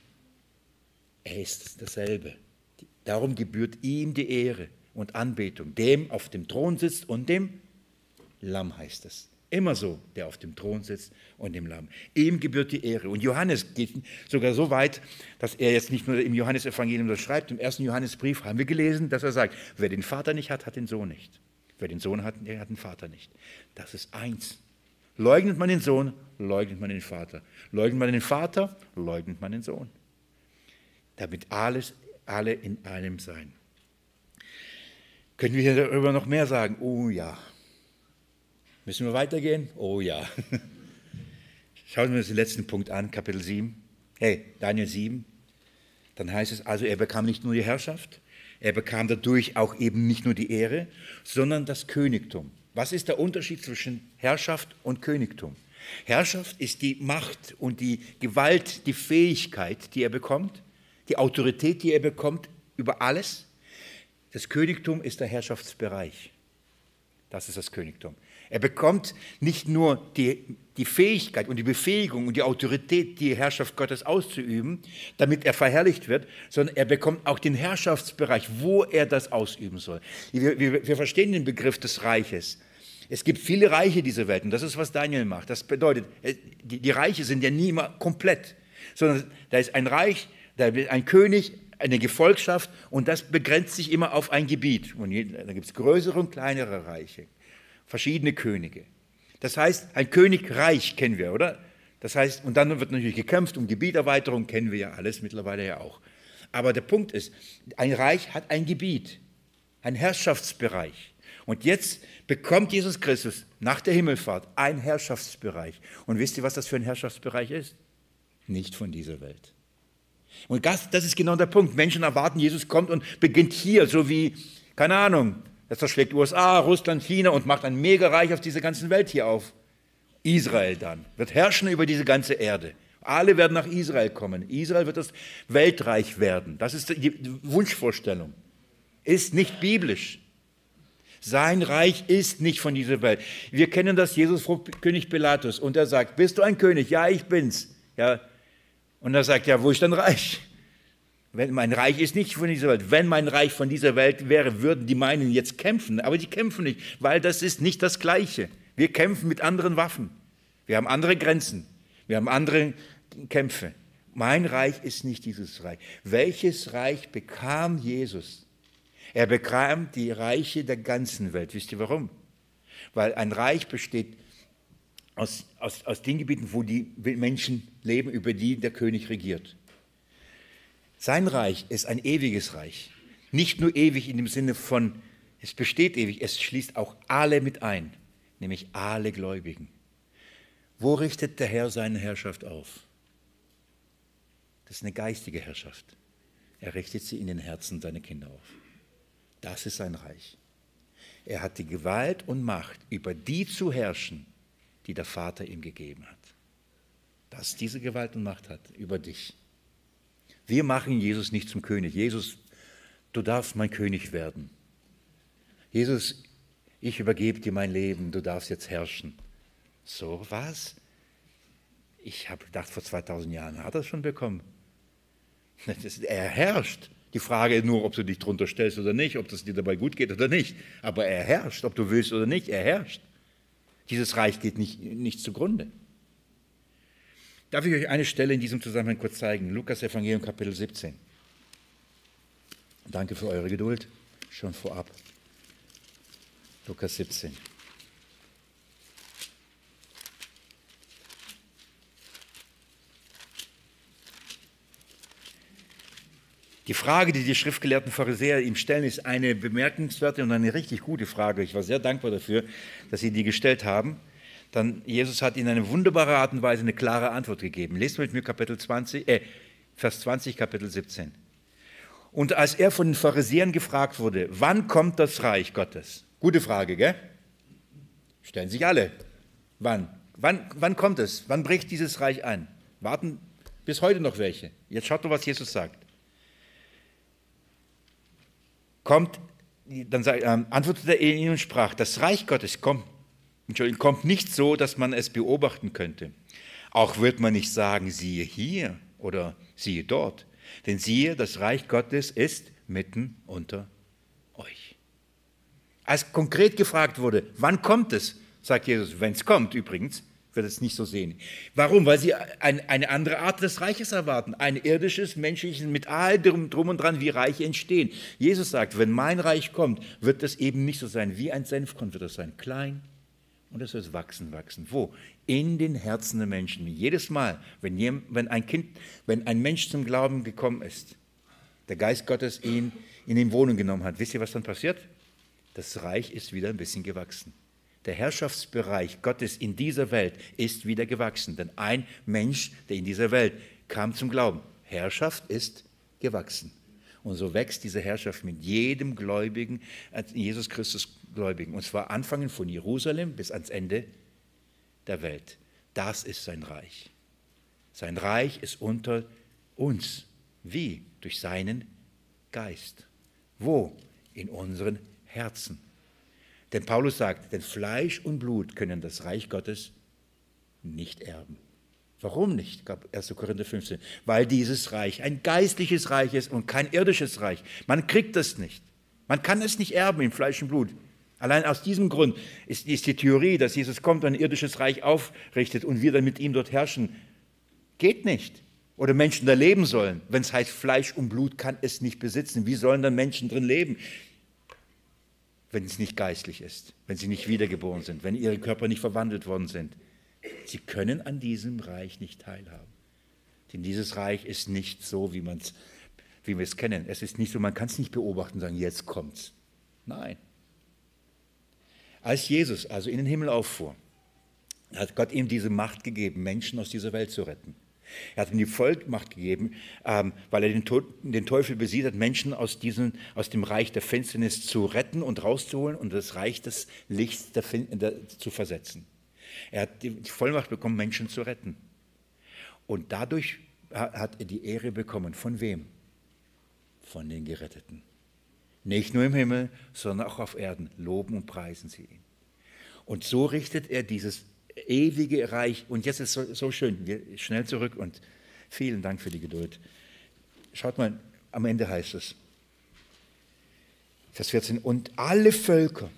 Er ist dasselbe. Darum gebührt ihm die Ehre und Anbetung, dem auf dem Thron sitzt und dem Lamm heißt es. Immer so, der auf dem Thron sitzt und dem Lamm. Ihm gebührt die Ehre. Und Johannes geht sogar so weit, dass er jetzt nicht nur im Johannesevangelium das schreibt, im ersten Johannesbrief haben wir gelesen, dass er sagt, wer den Vater nicht hat, hat den Sohn nicht. Wer den Sohn hat, der hat den Vater nicht. Das ist eins. Leugnet man den Sohn, leugnet man den Vater. Leugnet man den Vater, leugnet man den Sohn. Damit alles, alle in einem sein. Können wir darüber noch mehr sagen? Oh ja. Müssen wir weitergehen? Oh ja. Schauen wir uns den letzten Punkt an, Kapitel sieben. Hey, Daniel sieben. Dann heißt es also, er bekam nicht nur die Herrschaft, er bekam dadurch auch eben nicht nur die Ehre, sondern das Königtum. Was ist der Unterschied zwischen Herrschaft und Königtum? Herrschaft ist die Macht und die Gewalt, die Fähigkeit, die er bekommt, die Autorität, die er bekommt über alles. Das Königtum ist der Herrschaftsbereich. Das ist das Königtum. Er bekommt nicht nur die, die Fähigkeit und die Befähigung und die Autorität, die Herrschaft Gottes auszuüben, damit er verherrlicht wird, sondern er bekommt auch den Herrschaftsbereich, wo er das ausüben soll. Wir, wir, wir verstehen den Begriff des Reiches. Es gibt viele Reiche dieser Welt und das ist, was Daniel macht. Das bedeutet, die, die Reiche sind ja nie immer komplett, sondern da ist ein Reich, da ist ein König, eine Gefolgschaft und das begrenzt sich immer auf ein Gebiet. Und da gibt es größere und kleinere Reiche. Verschiedene Könige. Das heißt, ein Königreich kennen wir, oder? Das heißt, und dann wird natürlich gekämpft um Gebieterweiterung, kennen wir ja alles mittlerweile ja auch. Aber der Punkt ist, ein Reich hat ein Gebiet, ein Herrschaftsbereich. Und jetzt bekommt Jesus Christus nach der Himmelfahrt einen Herrschaftsbereich. Und wisst ihr, was das für ein Herrschaftsbereich ist? Nicht von dieser Welt. Und das, das ist genau der Punkt. Menschen erwarten, Jesus kommt und beginnt hier, so wie, keine Ahnung, das verschlägt U S A, Russland, China und macht ein Megareich auf dieser ganzen Welt hier auf. Israel dann wird herrschen über diese ganze Erde. Alle werden nach Israel kommen. Israel wird das Weltreich werden. Das ist die Wunschvorstellung. Ist nicht biblisch. Sein Reich ist nicht von dieser Welt. Wir kennen das, Jesus vor König Pilatus und er sagt, bist du ein König? Ja, ich bin's. Ja. Und er sagt, ja, wo ist dein Reich? Wenn mein Reich ist nicht von dieser Welt. Wenn mein Reich von dieser Welt wäre, würden die meinen jetzt kämpfen. Aber die kämpfen nicht, weil das ist nicht das Gleiche. Wir kämpfen mit anderen Waffen. Wir haben andere Grenzen. Wir haben andere Kämpfe. Mein Reich ist nicht dieses Reich. Welches Reich bekam Jesus? Er bekam die Reiche der ganzen Welt. Wisst ihr warum? Weil ein Reich besteht aus, aus, aus den Gebieten, wo die Menschen leben, über die der König regiert. Sein Reich ist ein ewiges Reich. Nicht nur ewig in dem Sinne von, es besteht ewig, es schließt auch alle mit ein, nämlich alle Gläubigen. Wo richtet der Herr seine Herrschaft auf? Das ist eine geistige Herrschaft. Er richtet sie in den Herzen seiner Kinder auf. Das ist sein Reich. Er hat die Gewalt und Macht, über die zu herrschen, die der Vater ihm gegeben hat. Dass diese Gewalt und Macht hat, über dich. Wir machen Jesus nicht zum König. Jesus, du darfst mein König werden. Jesus, ich übergebe dir mein Leben, du darfst jetzt herrschen. So was? Ich habe gedacht, vor zweitausend Jahren hat er es schon bekommen. Das, er herrscht. Die Frage ist nur, ob du dich drunter stellst oder nicht, ob es dir dabei gut geht oder nicht. Aber er herrscht, ob du willst oder nicht, er herrscht. Dieses Reich geht nicht, nicht zugrunde. Darf ich euch eine Stelle in diesem Zusammenhang kurz zeigen? Lukas Evangelium Kapitel siebzehn. Danke für eure Geduld, schon vorab. Lukas siebzehn. Die Frage, die die schriftgelehrten Pharisäer ihm stellen, ist eine bemerkenswerte und eine richtig gute Frage. Ich war sehr dankbar dafür, dass sie die gestellt haben. Dann Jesus hat ihnen eine wunderbare Art und Weise eine klare Antwort gegeben. Lest mit mir Kapitel zwanzig, äh, Vers zwanzig, Kapitel siebzehn. Und als er von den Pharisäern gefragt wurde, wann kommt das Reich Gottes? Gute Frage, gell? Stellen sich alle. Wann? Wann, wann kommt es? Wann bricht dieses Reich ein? Warten bis heute noch welche. Jetzt schaut doch, was Jesus sagt. Kommt, dann sagt, ähm, antwortete er ihnen und sprach, das Reich Gottes kommt, Entschuldigung, kommt nicht so, dass man es beobachten könnte. Auch wird man nicht sagen, siehe hier oder siehe dort. Denn siehe, das Reich Gottes ist mitten unter euch. Als konkret gefragt wurde, wann kommt es, sagt Jesus. Wenn es kommt übrigens, wird es nicht so sehen. Warum? Weil sie ein, eine andere Art des Reiches erwarten. Ein irdisches, menschliches, mit all drum, drum und dran, wie Reiche entstehen. Jesus sagt, wenn mein Reich kommt, wird es eben nicht so sein. Wie ein Senfkorn wird es sein. Klein und es wird wachsen, wachsen. Wo? In den Herzen der Menschen. Jedes Mal, wenn, jem, wenn ein Kind, wenn ein Mensch zum Glauben gekommen ist, der Geist Gottes ihn in die Wohnung genommen hat, wisst ihr, was dann passiert? Das Reich ist wieder ein bisschen gewachsen. Der Herrschaftsbereich Gottes in dieser Welt ist wieder gewachsen. Denn ein Mensch, der in dieser Welt kam zum Glauben, Herrschaft ist gewachsen. Und so wächst diese Herrschaft mit jedem Gläubigen, Jesus Christus Gläubigen. Und zwar anfangen von Jerusalem bis ans Ende der Welt. Das ist sein Reich. Sein Reich ist unter uns. Wie? Durch seinen Geist. Wo? In unseren Herzen. Denn Paulus sagt, denn Fleisch und Blut können das Reich Gottes nicht erben. Warum nicht? erster Korinther fünfzehn. Weil dieses Reich ein geistliches Reich ist und kein irdisches Reich. Man kriegt das nicht. Man kann es nicht erben in Fleisch und Blut. Allein aus diesem Grund ist, ist die Theorie, dass Jesus kommt und ein irdisches Reich aufrichtet und wir dann mit ihm dort herrschen, geht nicht. Oder Menschen da leben sollen. Wenn es heißt, Fleisch und Blut kann es nicht besitzen. Wie sollen dann Menschen drin leben? Wenn es nicht geistlich ist, wenn sie nicht wiedergeboren sind, wenn ihre Körper nicht verwandelt worden sind. Sie können an diesem Reich nicht teilhaben. Denn dieses Reich ist nicht so, wie, man's, wie wir es kennen. Es ist nicht so, man kann es nicht beobachten und sagen, jetzt kommt's. Nein. Als Jesus also in den Himmel auffuhr, hat Gott ihm diese Macht gegeben, Menschen aus dieser Welt zu retten. Er hat ihm die Vollmacht gegeben, ähm, weil er den, Tod, den Teufel besiegt hat, Menschen aus, diesem, aus dem Reich der Finsternis zu retten und rauszuholen und das Reich des Lichts der fin- der, zu versetzen. Er hat die Vollmacht bekommen, Menschen zu retten. Und dadurch hat er die Ehre bekommen. Von wem? Von den Geretteten. Nicht nur im Himmel, sondern auch auf Erden. Loben und preisen sie ihn. Und so richtet er dieses ewige Reich. Und jetzt ist so, so schön, wir schnell zurück und vielen Dank für die Geduld. Schaut mal, am Ende heißt es, Vers vierzehn, und alle Völker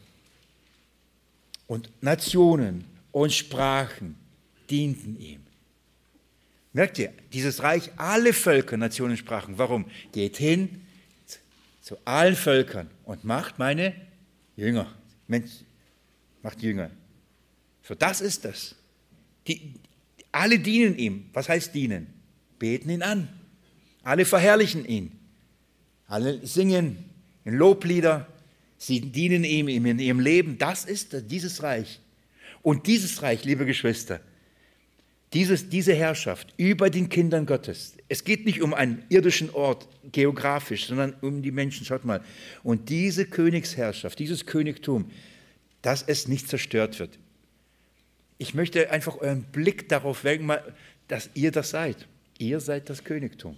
und Nationen und Sprachen dienten ihm. Merkt ihr, dieses Reich, alle Völker, Nationen, Sprachen. Warum? Geht hin zu allen Völkern und macht meine Jünger. Mensch, macht Jünger. So, das ist das. Die, alle dienen ihm. Was heißt dienen? Beten ihn an. Alle verherrlichen ihn. Alle singen in Loblieder. Sie dienen ihm in ihrem Leben. Das ist dieses Reich. Und dieses Reich, liebe Geschwister, dieses, diese Herrschaft über den Kindern Gottes. Es geht nicht um einen irdischen Ort, geografisch, sondern um die Menschen. Schaut mal. Und diese Königsherrschaft, dieses Königtum, dass es nicht zerstört wird. Ich möchte einfach euren Blick darauf wecken, dass ihr das seid. Ihr seid das Königtum.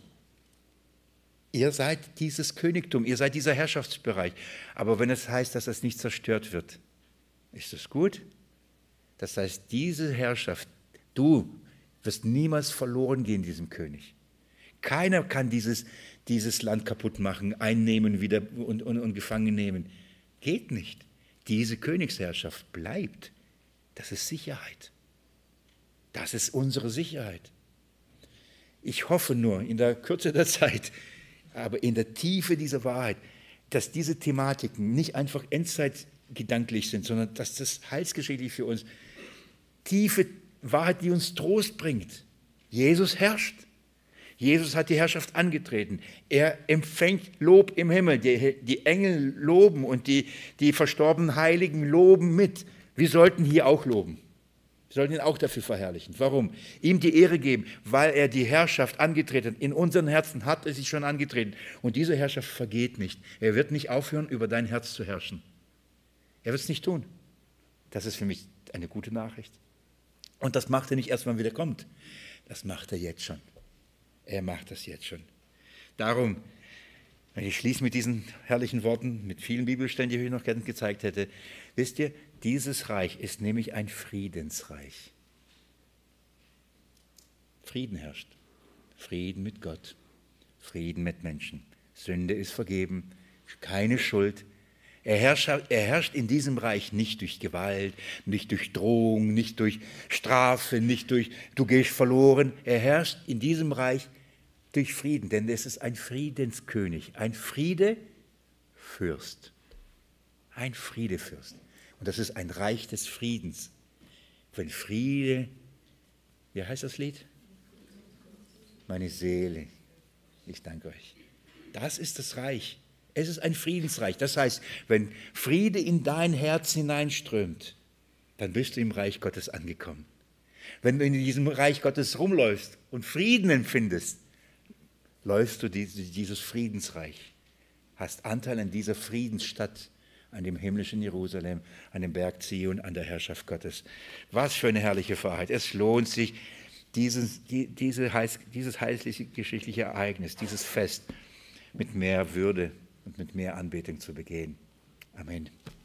Ihr seid dieses Königtum, ihr seid dieser Herrschaftsbereich. Aber wenn es heißt, dass es nicht zerstört wird, ist es gut? Das heißt, diese Herrschaft, du wirst niemals verloren gehen, diesem König. Keiner kann dieses, dieses Land kaputt machen, einnehmen wieder und, und, und gefangen nehmen. Geht nicht. Diese Königsherrschaft bleibt. Das ist Sicherheit. Das ist unsere Sicherheit. Ich hoffe nur in der Kürze der Zeit, aber in der Tiefe dieser Wahrheit, dass diese Thematiken nicht einfach endzeitgedanklich sind, sondern dass das heilsgeschichtlich für uns tiefe Wahrheit, die uns Trost bringt. Jesus herrscht. Jesus hat die Herrschaft angetreten. Er empfängt Lob im Himmel. Die, die Engel loben und die, die verstorbenen Heiligen loben mit. Wir sollten hier auch loben. Wir sollten ihn auch dafür verherrlichen. Warum? Ihm die Ehre geben, weil er die Herrschaft angetreten hat. In unseren Herzen hat er sich schon angetreten. Und diese Herrschaft vergeht nicht. Er wird nicht aufhören, über dein Herz zu herrschen. Er wird es nicht tun. Das ist für mich eine gute Nachricht. Und das macht er nicht erst, wenn er wieder kommt. Das macht er jetzt schon. Er macht das jetzt schon. Darum, ich schließe mit diesen herrlichen Worten, mit vielen Bibelstellen, die ich euch noch gerne gezeigt hätte. Wisst ihr, dieses Reich ist nämlich ein Friedensreich. Frieden herrscht. Frieden mit Gott. Frieden mit Menschen. Sünde ist vergeben. Keine Schuld. Er herrscht, er herrscht in diesem Reich nicht durch Gewalt, nicht durch Drohung, nicht durch Strafe, nicht durch du gehst verloren. Er herrscht in diesem Reich durch Frieden, denn es ist ein Friedenskönig, ein Friedefürst. Ein Friedefürst. Und das ist ein Reich des Friedens. Wenn Friede, wie heißt das Lied? Meine Seele, ich danke euch. Das ist das Reich. Es ist ein Friedensreich. Das heißt, wenn Friede in dein Herz hineinströmt, dann bist du im Reich Gottes angekommen. Wenn du in diesem Reich Gottes rumläufst und Frieden empfindest, läufst du dieses Friedensreich, hast Anteil an dieser Friedensstadt, an dem himmlischen Jerusalem, an dem Berg Zion, an der Herrschaft Gottes. Was für eine herrliche Wahrheit. Es lohnt sich, dieses, die, diese, dieses heilsliche geschichtliche Ereignis, dieses Fest mit mehr Würde und mit mehr Anbetung zu begehen. Amen.